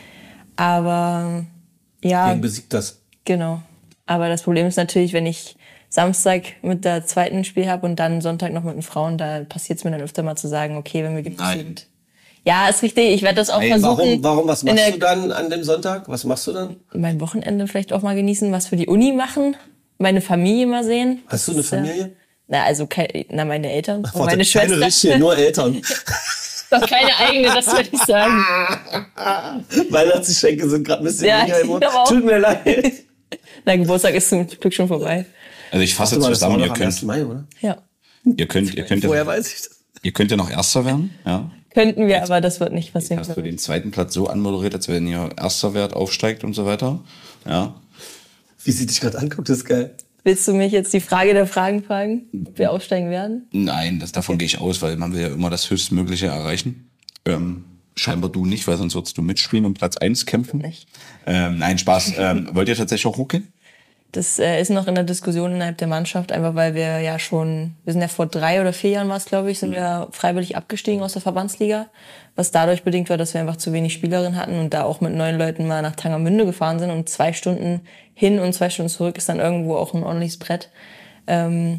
Aber ja, Gegen besiegt das. genau. Aber das Problem ist natürlich, wenn ich Samstag mit der zweiten Spiel habe und dann Sonntag noch mit den Frauen, da passiert es mir dann öfter mal zu sagen, okay, wenn wir gewinnen Nein. sind. Ja, ist richtig. Ich werde das auch Nein, versuchen. Warum, warum, was in machst der, du dann an dem Sonntag? Was machst du dann? Mein Wochenende vielleicht auch mal genießen, was für die Uni machen, meine Familie mal sehen. Hast du eine Das ist ja- Familie? Na, also kei- na, meine Eltern, und Warte, meine Schwester. Keine richtige, nur Eltern. Doch keine eigene, das würde ich sagen. Weihnachtsgeschenke sind gerade ein bisschen Ja, weniger im ich Mund. glaub auch. Tut mir leid. Na, Geburtstag ist zum Glück schon vorbei. Also ich fasse Warte mal, das war zusammen, doch ihr am könnt, ersten Mai, oder? Ja. ihr könnt, ihr könnt, Woher ja, weiß ich das? ihr könnt ja noch Erster werden, ja. Könnten wir, aber das wird nicht passieren. Hast du den zweiten Platz so anmoderiert, als wenn ihr Erster werdet, aufsteigt und so weiter, ja. Wie sie dich gerade anguckt, ist geil. Willst du mich jetzt die Frage der Fragen fragen, ob wir aufsteigen werden? Nein, das, davon gehe ich aus, weil man will ja immer das Höchstmögliche erreichen. Ähm, scheinbar du nicht, weil sonst würdest du mitspielen und Platz eins kämpfen. Nicht. Ähm, nein, Spaß. ähm, wollt ihr tatsächlich auch hochgehen? Das äh, ist noch in der Diskussion innerhalb der Mannschaft, einfach weil wir ja schon, wir sind ja vor drei oder vier Jahren war es, glaube ich, sind wir freiwillig abgestiegen aus der Verbandsliga, was dadurch bedingt war, dass wir einfach zu wenig Spielerinnen hatten und da auch mit neun Leuten mal nach Tangermünde gefahren sind und zwei Stunden hin und zwei Stunden zurück ist dann irgendwo auch ein ordentliches Brett. Ähm,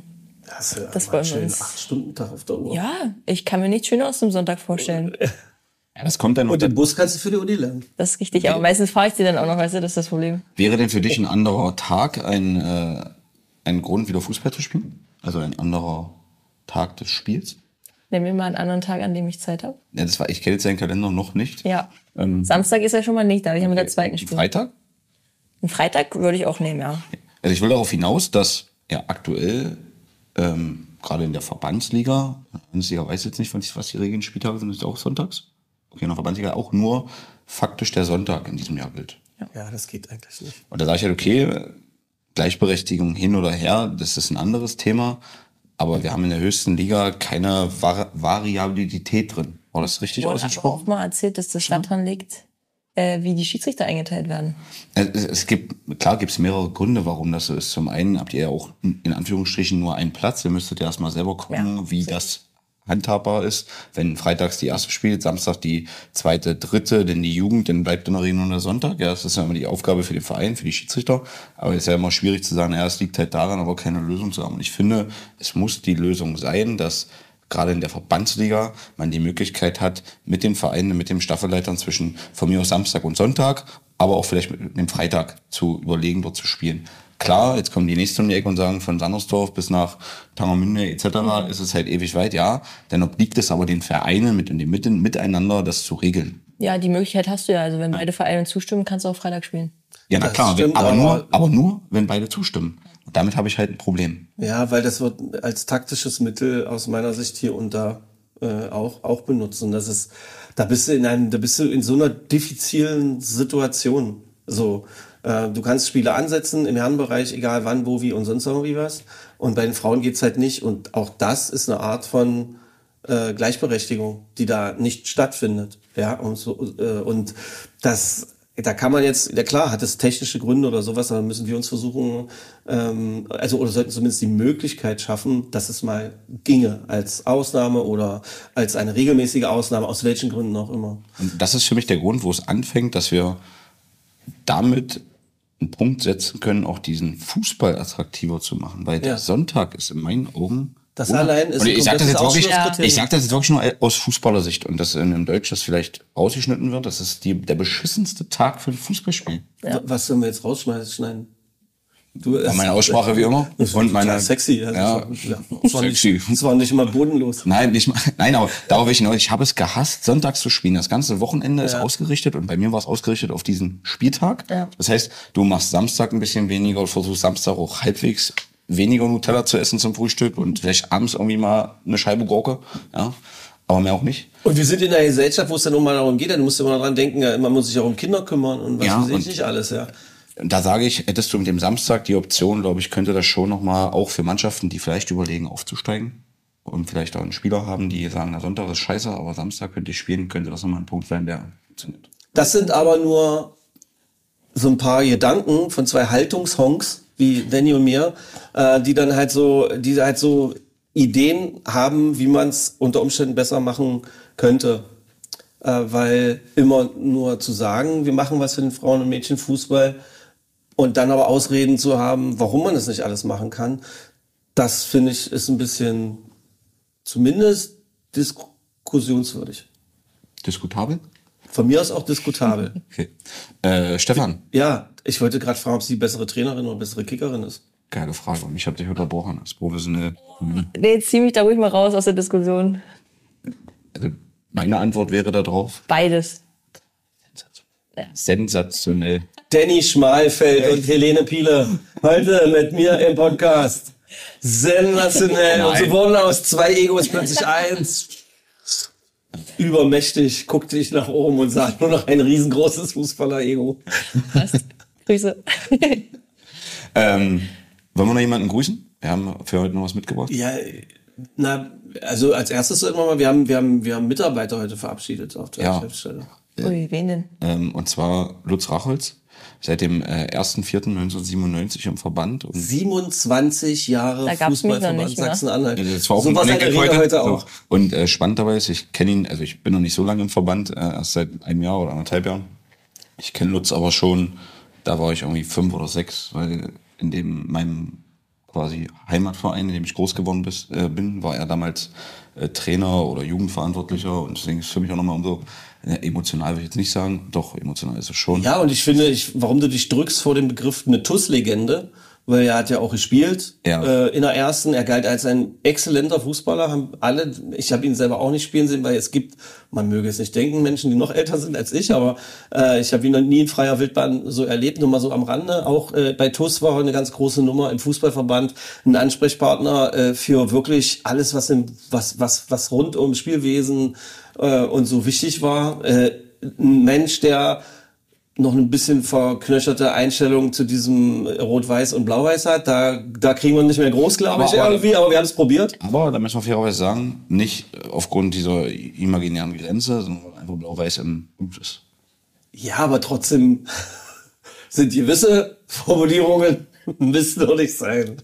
Das ist ja Das mal wollen wir schön uns- acht Stunden Tag auf der Uhr. Ja, ich kann mir nichts Schöneres zum Sonntag vorstellen. Ja, das kommt dann noch. Und den Bus kannst du für die Uni lernen. Das ist richtig. Aber meistens fahre ich die dann auch noch, weißt du, das ist das Problem. Wäre denn für dich ein anderer Tag ein, äh, ein Grund, wieder Fußball zu spielen? Also ein anderer Tag des Spiels? Nehmen wir mal einen anderen Tag, an dem ich Zeit habe. Ja, das war, ich kenne jetzt seinen Kalender noch nicht. Ja. Ähm, Samstag ist ja schon mal nicht da. Ich habe mit der zweiten Spiel. Freitag? Einen Freitag würde ich auch nehmen, ja. Also ich will darauf hinaus, dass ja aktuell ähm, gerade in der Verbandsliga, Landesliga weiß jetzt nicht, was die Regeln Spieltage sind, ist auch sonntags. Okay, in der Verbandsliga auch nur faktisch der Sonntag in diesem Jahr gilt. Ja, das geht eigentlich nicht. Und da sage ich halt, okay, Gleichberechtigung hin oder her, das ist ein anderes Thema. Aber wir haben in der höchsten Liga keine Vari- Variabilität drin. War das richtig Wurde aber ausgesprochen? auch mal erzählt, dass das daran liegt, äh, wie die Schiedsrichter eingeteilt werden. Es, es gibt, klar gibt es mehrere Gründe, warum das so ist. Zum einen habt ihr ja auch in Anführungsstrichen nur einen Platz. Ihr müsstet ja erstmal selber gucken, Ja, wie sicher. das handhabbar ist. Wenn freitags die erste spielt, Samstag die zweite, dritte, dann die Jugend, dann bleibt in der Regel nur der Sonntag. Ja, das ist ja immer die Aufgabe für den Verein, für die Schiedsrichter. Aber es ist ja immer schwierig zu sagen, ja, es liegt halt daran, aber keine Lösung zu haben. Und ich finde, es muss die Lösung sein, dass gerade in der Verbandsliga man die Möglichkeit hat, mit den Vereinen, mit den Staffelleitern zwischen von mir aus Samstag und Sonntag, aber auch vielleicht mit dem Freitag zu überlegen, dort zu spielen. Klar, jetzt kommen die Nächsten um die Ecke und sagen, von Sandersdorf bis nach Tangermünde et cetera ist es halt ewig weit, ja. Dann obliegt es aber den Vereinen mit, und den Mitten, miteinander, das zu regeln. Ja, die Möglichkeit hast du ja. Also wenn beide Vereine zustimmen, kannst du auch Freitag spielen. Ja, na Das klar, stimmt, aber, aber- nur, aber nur, wenn beide zustimmen. Und damit habe ich halt ein Problem. Ja, weil das wird als taktisches Mittel aus meiner Sicht hier und da äh, auch auch benutzt. Und das ist, da bist du in einem, da bist du in so einer diffizilen Situation. So, äh, du kannst Spiele ansetzen im Herrenbereich, egal wann, wo, wie und sonst irgendwie was. Und bei den Frauen geht's halt nicht. Und auch das ist eine Art von äh, Gleichberechtigung, die da nicht stattfindet. Ja, und so äh, und das. Da kann man jetzt, ja klar, hat es technische Gründe oder sowas, aber müssen wir uns versuchen, ähm, also oder sollten zumindest die Möglichkeit schaffen, dass es mal ginge als Ausnahme oder als eine regelmäßige Ausnahme, aus welchen Gründen auch immer. Und das ist für mich der Grund, wo es anfängt, dass wir damit einen Punkt setzen können, auch diesen Fußball attraktiver zu machen. Weil der Ja. Sonntag ist in meinen Augen... Das Oder- allein ist Und ein ich sage das jetzt komplettes wirklich, Ausschlusskriterium. ich sag das jetzt wirklich nur aus Fußballersicht und dass in einem Deutsch das vielleicht ausgeschnitten wird. Das ist die, der beschissenste Tag für ein Fußballspiel. Ja. Was sollen wir jetzt rausschneiden? Du, War meine Aussprache wie immer. Und meine sexy. Ja, Ja, das war, ja, das war sexy. Nicht, das war nicht immer bodenlos. Nein, nicht mal, nein, aber darauf will ich hinaus. Ich habe es gehasst, sonntags zu spielen. Das ganze Wochenende ist ausgerichtet und bei mir war es ausgerichtet auf diesen Spieltag. Ja. Das heißt, du machst Samstag ein bisschen weniger und versuchst Samstag auch halbwegs weniger Nutella zu essen zum Frühstück und vielleicht abends irgendwie mal eine Scheibe Gurke, ja, aber mehr auch nicht. Und wir sind in einer Gesellschaft, wo es dann nochmal darum geht, dann musst du immer daran denken, ja, man muss sich auch um Kinder kümmern und was Ja, weiß ich und- nicht alles, ja. Und da sage ich, hättest du mit dem Samstag die Option, glaube ich, könnte das schon nochmal auch für Mannschaften, die vielleicht überlegen, aufzusteigen und vielleicht auch einen Spieler haben, die sagen, na, Sonntag ist scheiße, aber Samstag könnte ich spielen, könnte das nochmal ein Punkt sein, der funktioniert. Das sind aber nur so ein paar Gedanken von zwei Haltungshonks, wie Danny und mir, äh, die dann halt so, die halt so Ideen haben, wie man es unter Umständen besser machen könnte. Äh, weil immer nur zu sagen, wir machen was für den Frauen- und Mädchenfußball und dann aber Ausreden zu haben, warum man es nicht alles machen kann, das finde ich ist ein bisschen zumindest diskussionswürdig. Diskutabel? Von mir aus auch diskutabel. Okay. Äh, Stefan, Ja, ich wollte gerade fragen, ob sie bessere Trainerin oder bessere Kickerin ist. geile Frage und ich habe dich unterbrochen als professionell. Nee, zieh mich da ruhig mal raus aus der Diskussion. Also meine Antwort wäre darauf, Beides. sensationell. Danny Schmalfeld und Helene Piele heute mit mir im Podcast. Sensationell. Und so wurden aus zwei Egos plötzlich eins. Übermächtig, guckte ich nach oben und sah nur noch ein riesengroßes Fußballer-Ego. Grüße. Ähm, wollen wir noch jemanden grüßen? Wir haben für heute noch was mitgebracht. Ja, na, also als erstes sollten wir mal, wir haben, wir haben, wir haben Mitarbeiter heute verabschiedet auf der Ja. Geschäftsstelle. Ui, wen denn? Ähm, und zwar Lutz Rachholz, seit dem äh, ersten vierten neunzehnhundertsiebenundneunzig im Verband. Und siebenundzwanzig Jahre Da gab's mich noch Fußballverband nicht, ne? Sachsen-Anhalt. das war auch so ein war seine Anecke Rede heute auch. So. Und äh, spannend dabei ist, ich kenne ihn, also ich bin noch nicht so lange im Verband, äh, erst seit einem Jahr oder anderthalb Jahren. Ich kenne Lutz aber schon, da war ich irgendwie fünf oder sechs, weil in dem meinem quasi Heimatverein, in dem ich groß geworden bis, äh, bin, war er damals äh, Trainer oder Jugendverantwortlicher und deswegen ist es für mich auch nochmal umso äh, emotional, will ich jetzt nicht sagen, doch, emotional ist es schon. Ja, und ich finde, ich, warum du dich drückst vor dem Begriff eine T U S-Legende, weil er hat ja auch gespielt ja. äh, in der ersten. Er galt als ein exzellenter Fußballer. Haben alle, ich habe ihn selber auch nicht spielen sehen, weil es gibt, man möge es nicht denken, Menschen, die noch älter sind als ich, aber äh, ich habe ihn noch nie in freier Wildbahn so erlebt, nur mal so am Rande. Auch äh, bei T U S war er eine ganz große Nummer im Fußballverband, ein Ansprechpartner äh, für wirklich alles, was im, was was was rund ums Spielwesen äh, und so wichtig war. Äh, ein Mensch, der noch ein bisschen verknöcherte Einstellung zu diesem Rot-Weiß und Blau-Weiß hat. Da, da kriegen wir nicht mehr groß, glaube ich, aber, irgendwie, aber wir haben es probiert. Aber da müssen wir fairerweise sagen, nicht aufgrund dieser imaginären Grenze, sondern weil einfach Blau-Weiß im Blut ist. Ja, aber trotzdem sind gewisse Formulierungen misswürdig sein.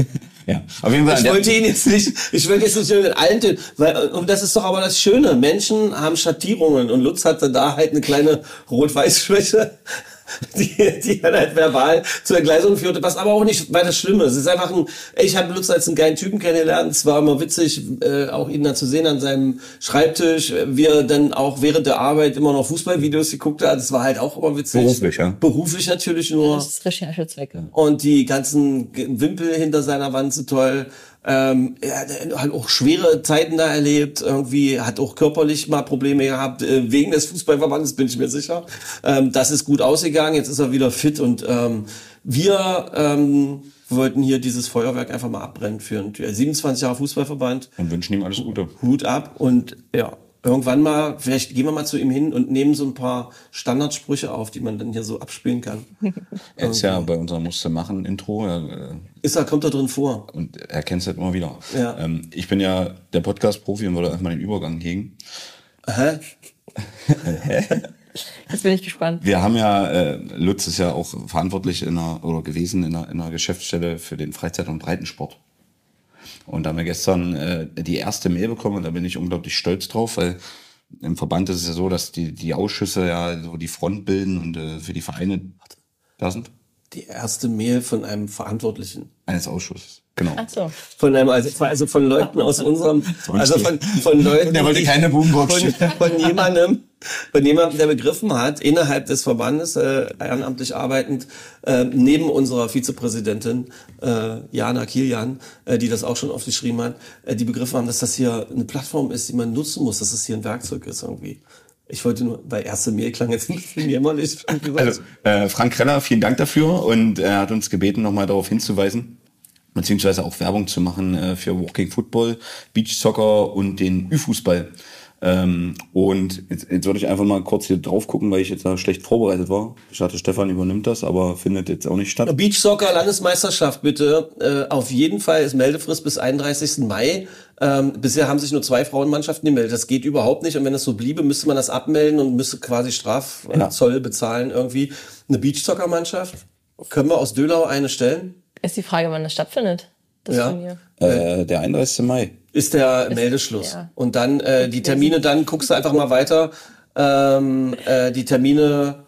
Ja, auf jeden Fall. Ich wollte ihn jetzt nicht, ich wollte jetzt nicht in allen, weil, und das ist doch aber das Schöne. Menschen haben Schattierungen und Lutz hatte da halt eine kleine Rot-Weiß-Schwäche, die, die dann halt verbal zur Entgleisung führte, was aber auch nicht weiter schlimm ist. Es ist einfach ein, ich habe Lutz als einen geilen Typen kennengelernt. Es war immer witzig, äh, auch ihn dann zu sehen an seinem Schreibtisch, wie er dann auch während der Arbeit immer noch Fußballvideos geguckt hat. Das war halt auch immer witzig. Beruflich, ja. Beruflich natürlich nur. Das ist Recherchezwecke. Und die ganzen Wimpel hinter seiner Wand so toll. Ähm, er hat auch schwere Zeiten da erlebt, irgendwie hat auch körperlich mal Probleme gehabt, äh, wegen des Fußballverbandes, bin ich mir sicher. Ähm, das ist gut ausgegangen, jetzt ist er wieder fit und ähm, wir ähm, wollten hier dieses Feuerwerk einfach mal abbrennen für einen siebenundzwanzig Jahre Fußballverband. Und wünschen ihm alles Gute. Hut ab und ja, irgendwann mal, vielleicht gehen wir mal zu ihm hin und nehmen so ein paar Standardsprüche auf, die man dann hier so abspielen kann. Er ist ja bei unserem Musste machen Intro. Er, äh, ist er, kommt da drin vor. Und er kennt es halt immer wieder. Ja. Ähm, ich bin ja der Podcast-Profi und wollte einfach mal den Übergang hegen. Hä? Jetzt bin ich gespannt. Wir haben ja, äh, Lutz ist ja auch verantwortlich in einer, oder gewesen in einer, in einer Geschäftsstelle für den Freizeit- und Breitensport. Und da haben wir gestern äh, die erste Mail bekommen und da bin ich unglaublich stolz drauf, weil im Verband ist es ja so, dass die, die Ausschüsse ja so die Front bilden und äh, für die Vereine da sind. Die erste Mail von einem Verantwortlichen. Eines Ausschusses, genau. Ach so. Von einem, also, also von Leuten aus unserem, also von, von Leuten, Der wollte die- keine Boombox. von, von jemandem, von jemandem, der begriffen hat, innerhalb des Verbandes, äh, ehrenamtlich arbeitend, äh, neben unserer Vizepräsidentin, äh, Jana Kilian, äh, die das auch schon oft geschrieben hat, äh, die begriffen haben, dass das hier eine Plattform ist, die man nutzen muss, dass es hier ein Werkzeug ist irgendwie. Ich wollte nur, weil erste Mail klang jetzt ein bisschen jämmerlich. Also, äh, Frank Kreller, vielen Dank dafür und er hat uns gebeten, nochmal darauf hinzuweisen, beziehungsweise auch Werbung zu machen äh, für Walking Football, Beach Soccer und den Ü-Fußball. Ähm, und jetzt, jetzt würde ich einfach mal kurz hier drauf gucken, weil ich jetzt da schlecht vorbereitet war. Ich dachte, Stefan übernimmt das, aber findet jetzt auch nicht statt. Beach Soccer Landesmeisterschaft bitte. Äh, auf jeden Fall ist Meldefrist bis einunddreißigsten Mai. Ähm, bisher haben sich nur zwei Frauenmannschaften gemeldet. Das geht überhaupt nicht. Und wenn es so bliebe, müsste man das abmelden und müsste quasi Strafzoll Ja. bezahlen irgendwie. Eine Beach Soccer Mannschaft. Können wir aus Dölau eine stellen? Ist die Frage, wann das stattfindet, das Ja. Turnier. Äh, der einunddreißigste Mai. Ist der Meldeschluss. ja. Und dann äh, die Termine, dann guckst du einfach mal weiter. Ähm, äh, die Termine,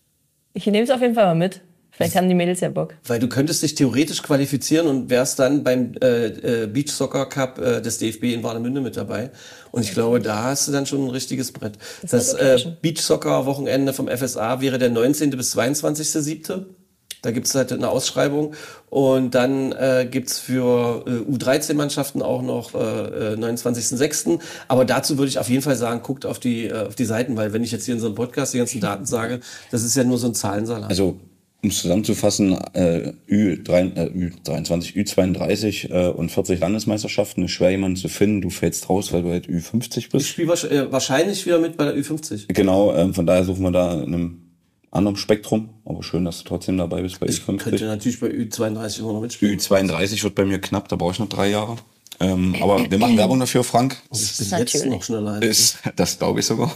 Ich nehme es auf jeden Fall mal mit. Vielleicht haben die Mädels ja Bock. weil du könntest dich theoretisch qualifizieren und wärst dann beim äh, äh, Beach Soccer Cup äh, des D F B in Warnemünde mit dabei. Und ich glaube, da hast du dann schon ein richtiges Brett. Das, Das äh, ist Beach Soccer Wochenende vom F S A wäre der neunzehnte bis zweiundzwanzigste siebte Da gibt's halt eine Ausschreibung. Und dann äh, gibt's für äh, U dreizehn Mannschaften auch noch äh, neunundzwanzigsten sechsten Aber dazu würde ich auf jeden Fall sagen, guckt auf die, äh, auf die Seiten, weil wenn ich jetzt hier in so einem Podcast die ganzen Daten sage, das ist ja nur so ein Zahlensalat. Also, um es zusammenzufassen, äh, Ü drei, äh, Ü dreiundzwanzig, Ü zweiunddreißig äh, und vierzig Landesmeisterschaften ist schwer, jemanden zu finden. Du fällst raus, weil du halt Ü fünfzig Ich bist. spiele äh, wahrscheinlich wieder mit bei der Ü fünfzig. Genau, ähm, von daher suchen wir da in einem anderen Spektrum. Aber schön, dass du trotzdem dabei bist bei Ü Ich könnte fünfzig. natürlich bei Ü zweiunddreißig immer noch mitspielen. Ü zweiunddreißig wird bei mir knapp, da brauche ich noch drei Jahre. Ähm, aber wir machen Werbung dafür, Frank. Ich bin jetzt Natürlich. noch schneller als ich. Ist, das glaube ich sogar,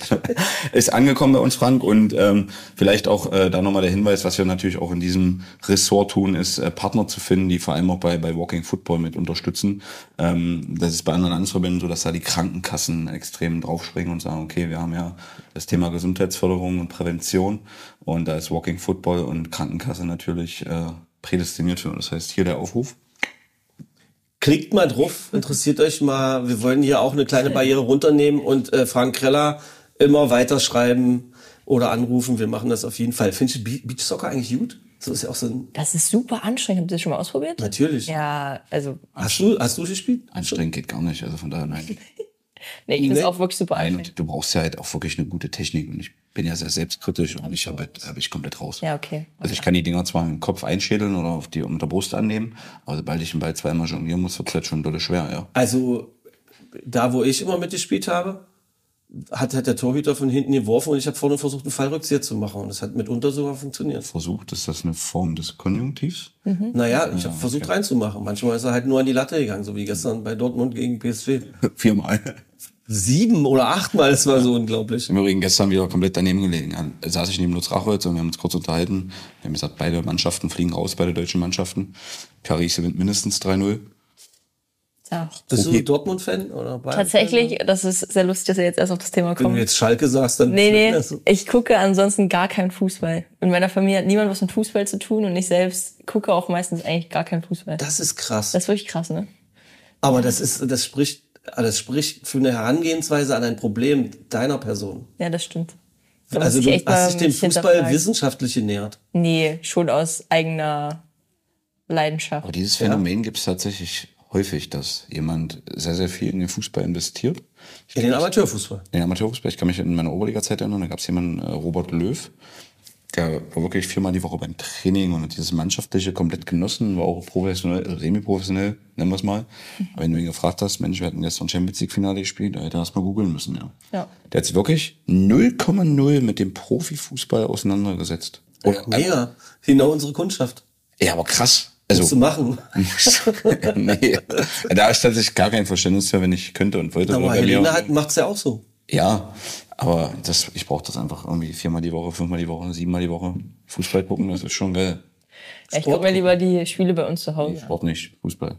ist angekommen bei uns, Frank. Und ähm, vielleicht auch äh, da nochmal der Hinweis, was wir natürlich auch in diesem Ressort tun, ist äh, Partner zu finden, die vor allem auch bei, bei Walking Football mit unterstützen. Ähm, das ist bei anderen Landesverbänden so, dass da die Krankenkassen extrem draufspringen und sagen, okay, wir haben ja das Thema Gesundheitsförderung und Prävention und da ist Walking Football und Krankenkasse natürlich äh, prädestiniert für. Das heißt, hier der Aufruf. Klickt mal drauf, interessiert euch mal. Wir wollen hier auch eine kleine Barriere runternehmen und äh, Frank Kreller immer weiterschreiben oder anrufen. Wir machen das auf jeden Fall. Findest du Be- Beachsoccer eigentlich gut? So ist ja auch so ein... Das ist super anstrengend. Habt ihr das schon mal ausprobiert? Natürlich. Ja, also... Hast du, hast du gespielt? Anstrengend geht gar nicht, also von daher nein. Nee, ich finde es Nee. auch wirklich super Nein, anstrengend. und du brauchst ja halt auch wirklich eine gute Technik und ich bin ja sehr selbstkritisch und ich habe halt, hab ich komplett raus. Ja, okay. Also ich kann die Dinger zwar im Kopf einschädeln oder auf die unter der Brust annehmen, aber sobald ich den Ball zweimal jonglieren muss, wird es halt schon dolle schwer, ja. Also, da wo ich immer mitgespielt habe, hat, hat der Torhüter von hinten geworfen und ich habe vorne versucht, einen Fallrückzieher zu machen. Und das hat mitunter sogar funktioniert. Versucht, ist das eine Form des Konjunktivs? Naja, ich habe versucht reinzumachen. Manchmal ist er halt nur an die Latte gegangen, so wie gestern bei Dortmund gegen P S V. Viermal. Sieben oder achtmal, das war so unglaublich. Im Übrigen gestern wieder komplett daneben gelegen. Da saß ich neben Lutz Rachholz und wir haben uns kurz unterhalten. Wir haben gesagt, beide Mannschaften fliegen raus, beide deutschen Mannschaften. Paris gewinnt mindestens drei null. Ja. Bist Okay. du Dortmund-Fan? Oder Bayern-Fan? Tatsächlich, das ist sehr lustig, dass ihr jetzt erst auf das Thema Wenn du kommt. jetzt Schalke sagst, dann... Nee, nee, Also, ich gucke ansonsten gar keinen Fußball. In meiner Familie hat niemand was mit Fußball zu tun und ich selbst gucke auch meistens eigentlich gar keinen Fußball. das ist krass. Das ist wirklich krass, ne? Aber das ist, das spricht, das spricht für eine Herangehensweise an ein Problem deiner Person. Ja, das stimmt. Da muss Also ich du echt mal hast dich dem mich Fußball hinterfragen. wissenschaftlich genähert. Nee, schon aus eigener Leidenschaft. Aber dieses Phänomen gibt es tatsächlich häufig, dass jemand sehr, sehr viel in den Fußball investiert. Ich In den Amateurfußball. In den Amateurfußball. Ich kann mich in meiner Oberliga-Zeit erinnern, da gab es jemanden, äh, Robert Löw, der war wirklich viermal die Woche beim Training und hat dieses Mannschaftliche komplett genossen, war auch professionell, also semi-professionell, nennen wir es mal. Aber wenn du ihn gefragt hast, Mensch, wir hatten gestern Champions League-Finale gespielt, da hätte er erst mal googeln müssen, ja. Ja. Der hat sich wirklich null Komma null mit dem Profifußball auseinandergesetzt. Oder, Mega. Genau unsere Kundschaft. ja, aber krass. Also, Also, zu machen. nee, da ist tatsächlich gar kein Verständnis für, wenn ich könnte und wollte. Aber bei mir- Helene hat, macht's ja auch so. Ja, aber das, ich brauche das einfach irgendwie viermal die Woche, fünfmal die Woche, siebenmal die Woche. Fußball gucken, das ist schon geil. Ja, ich gucke mir lieber die Spiele bei uns zu Hause an. Sport nicht, Fußball.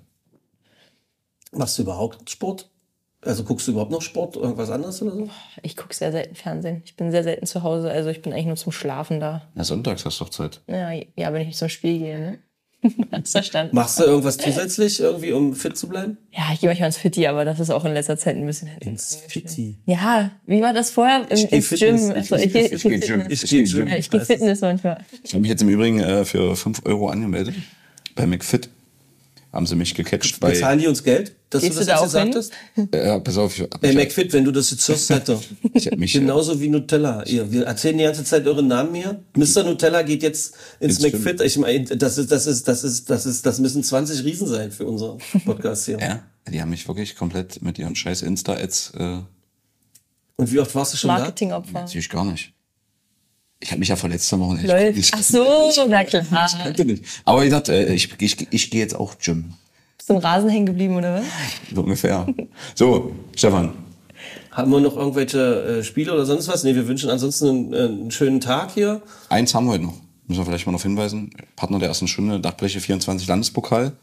Machst du überhaupt Sport? Also guckst du überhaupt noch Sport, irgendwas anderes oder so? Ich gucke sehr selten Fernsehen. Ich bin sehr selten zu Hause. Also ich bin eigentlich nur zum Schlafen da. Na, sonntags hast du doch Zeit. Ja, ja, wenn ich nicht zum Spiel gehe, ne? Hast verstanden? Machst du irgendwas zusätzlich irgendwie, um fit zu bleiben? Ja, ich gehe manchmal ins Fitti, aber das ist auch in letzter Zeit ein bisschen... Ins Fitti. Ja, wie war das vorher? Im, Ich geh ins Fitness. Gym. Ich- Achso, ich- ich, gehe- ich ich, geh gehe Gym. Fitness. Ich gehe Gym. Ja, ich gehe Fitness manchmal. Ich habe mich jetzt im Übrigen äh, für fünf Euro angemeldet. Bei McFit haben sie mich gecatcht bei... Bezahlen die uns Geld, dass Gehst du du das da jetzt auch gesagt hin? hast? Äh, pass auf, ich hab Ey, mich, McFit, wenn du das jetzt hörst, Alter. ich hab mich Genauso wie Nutella. Ihr, wir erzählen die ganze Zeit euren Namen hier. Mister Nutella geht jetzt ins Ins McFit. Ich meine, das ist, das ist, das ist, das ist, das müssen zwanzig Riesen sein für unseren Podcast hier. ja, die haben mich wirklich komplett mit ihren scheiß Insta-Ads... Äh, Und wie oft warst du schon Marketingopfer. natürlich gar nicht. Ich habe mich ja verletzt am Wochenende. Läuft. Ich- Ach so, na klar. Könnte nicht. Aber wie gesagt, äh, ich, ich, ich gehe jetzt auch Gym. Bist du im Rasen hängen geblieben, oder was? So ungefähr. So, Stefan. da? Haben wir noch irgendwelche äh, Spiele oder sonst was? Nee, wir wünschen ansonsten einen, äh, einen schönen Tag hier. Eins haben wir heute noch. Müssen wir vielleicht mal noch hinweisen. Partner der ersten Stunde, Dachbleche vierundzwanzig Landespokal.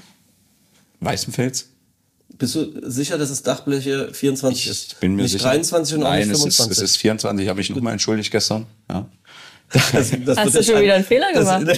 Weißenfels. Bist du sicher, dass es Dachbleche vierundzwanzig ist? Ich bin mir nicht sicher. dreiundzwanzig und auch Nein, nicht es ist, fünfundzwanzig. es ist vierundzwanzig. Ich habe mich nochmal entschuldigt gestern. Ja. Das, das Hast wird du jetzt schon ein- wieder einen Fehler das- gemacht?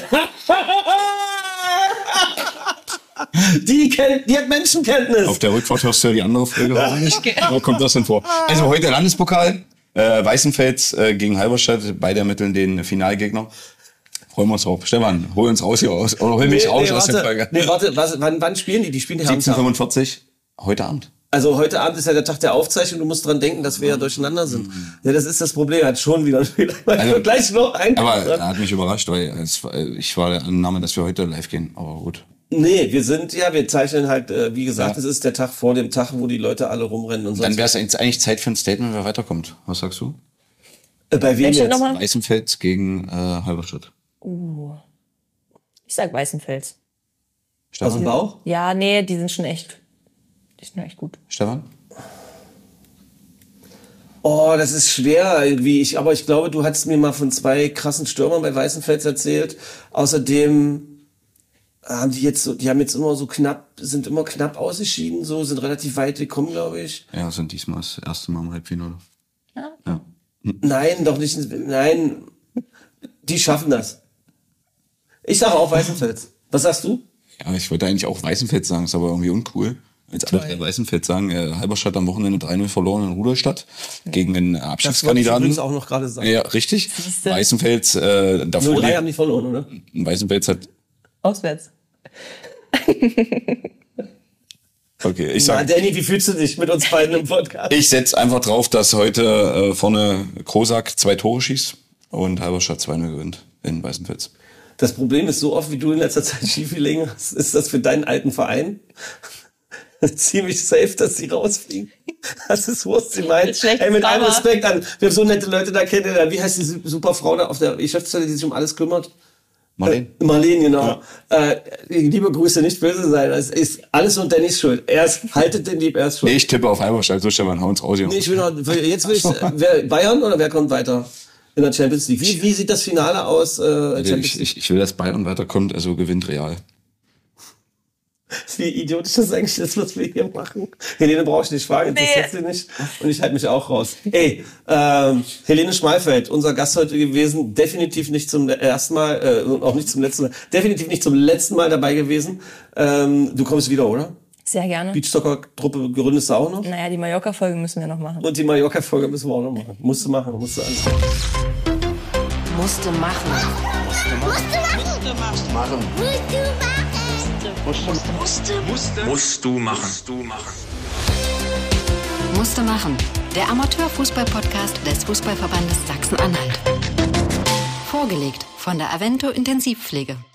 Die, kennt, die hat Menschenkenntnis. Auf der Rückfahrt hörst du ja die andere Folge auch nicht. Da kommt das denn vor. Also heute Landespokal. Äh, Weißenfels äh, gegen Halberstadt. Beide ermitteln den Finalgegner. Freuen wir uns drauf. Stefan, hol uns raus hier aus. Oder hol mich raus aus der warte, Folge. nee, warte, was, wann, wann spielen die? Die spielen die siebzehn Samstag. fünfundvierzig. Heute Abend. Also heute Abend ist ja der Tag der Aufzeichnung. Du musst dran denken, dass wir ja durcheinander sind. Ja, das ist das Problem. Er hat schon wieder einen Fehler. Also, gleich noch ein. Aber er hat mich überrascht, weil es, war- ich war der Annahme, dass wir heute live gehen. Aber gut. Nee, wir sind, ja, wir zeichnen halt, äh, wie gesagt, Ja. es ist der Tag vor dem Tag, wo die Leute alle rumrennen und Dann sonst. wäre es jetzt eigentlich Zeit für ein Statement, wer weiterkommt. Was sagst du? Äh, bei wem Wer steht jetzt? nochmal? Weißenfels gegen äh, Halberstadt. Uh. Ich sag Weißenfels. Aus dem Stefan? Bauch? Ja, nee, die sind schon echt, die sind echt gut. Stefan? Oh, das ist schwer irgendwie. Ich, aber ich glaube, du hattest mir mal von zwei krassen Stürmern bei Weißenfels erzählt. Außerdem haben die jetzt so, die haben jetzt immer so knapp, sind immer knapp ausgeschieden, so, sind relativ weit gekommen, glaube ich. Ja, sind diesmal das erste Mal im Halbfinale. Ja. Ja. Nein, doch nicht, nein. Die schaffen das. Ich sage auch Weißenfels. Was sagst du? Ja, ich wollte eigentlich auch Weißenfels sagen, ist aber irgendwie uncool. Jetzt alle drei Weißenfels sagen, äh, Halberstadt am Wochenende drei null verloren in Rudolstadt mhm. gegen einen Abstiegskandidaten. Das wollte ich auch noch gerade sagen. Ja, richtig. Siehste? Weißenfels, äh, davor. null drei haben die verloren, oder? Weißenfels hat... Auswärts. Okay, ich sag... Na, Danny, wie fühlst du dich mit uns beiden im Podcast? Ich setze einfach drauf, dass heute äh, vorne Krosak zwei Tore schießt und Halberstadt zwei null gewinnt in Weißenfels. Das Problem ist, so oft wie du in letzter Zeit schief gelegen hast, ist das für deinen alten Verein ziemlich safe, dass sie rausfliegen. Das ist Wurst, sie meint. Ey, mit allem Respekt an, wir haben so nette Leute da kennengelernt. Wie heißt die super Frau da auf der Geschäftsstelle, die sich um alles kümmert? Marlene. Äh, Marlene, genau. Ja. Äh, liebe Grüße, nicht böse sein. Es ist alles unter Dannys Schuld. Er ist, haltet den Lieb, er ist schuld. Nee, ich tippe auf Halberstadt, so stellen wir einen Hauens raus hier. Nee, ich will noch, jetzt will ich, wer, Bayern oder wer kommt weiter in der Champions League? Wie, wie sieht das Finale aus? Äh, also ich, ich, ich will, dass Bayern weiterkommt, also gewinnt Real. Wie idiotisch das eigentlich ist, was wir hier machen. Helene brauche ich nicht fragen, interessiert nee. sie nicht. Und ich halte mich auch raus. Ey, ähm, Helene Schmalfeld, unser Gast heute gewesen, definitiv nicht zum ersten Mal, äh, und auch nicht zum letzten Mal, definitiv nicht zum letzten Mal dabei gewesen. Ähm, du kommst wieder, oder? Sehr gerne. Beachsoccer-Truppe gründest du auch noch? Naja, die Mallorca-Folge müssen wir noch machen. Und die Mallorca-Folge müssen wir auch noch machen. Musst du machen, musst du alles machen. Musste machen. Musste machen. Musste machen. Musste machen. Musste, musste, musst du machen. Musst du machen. Musste machen. Der Amateurfußball-Podcast des Fußballverbandes Sachsen-Anhalt. Vorgelegt von der Avento Intensivpflege.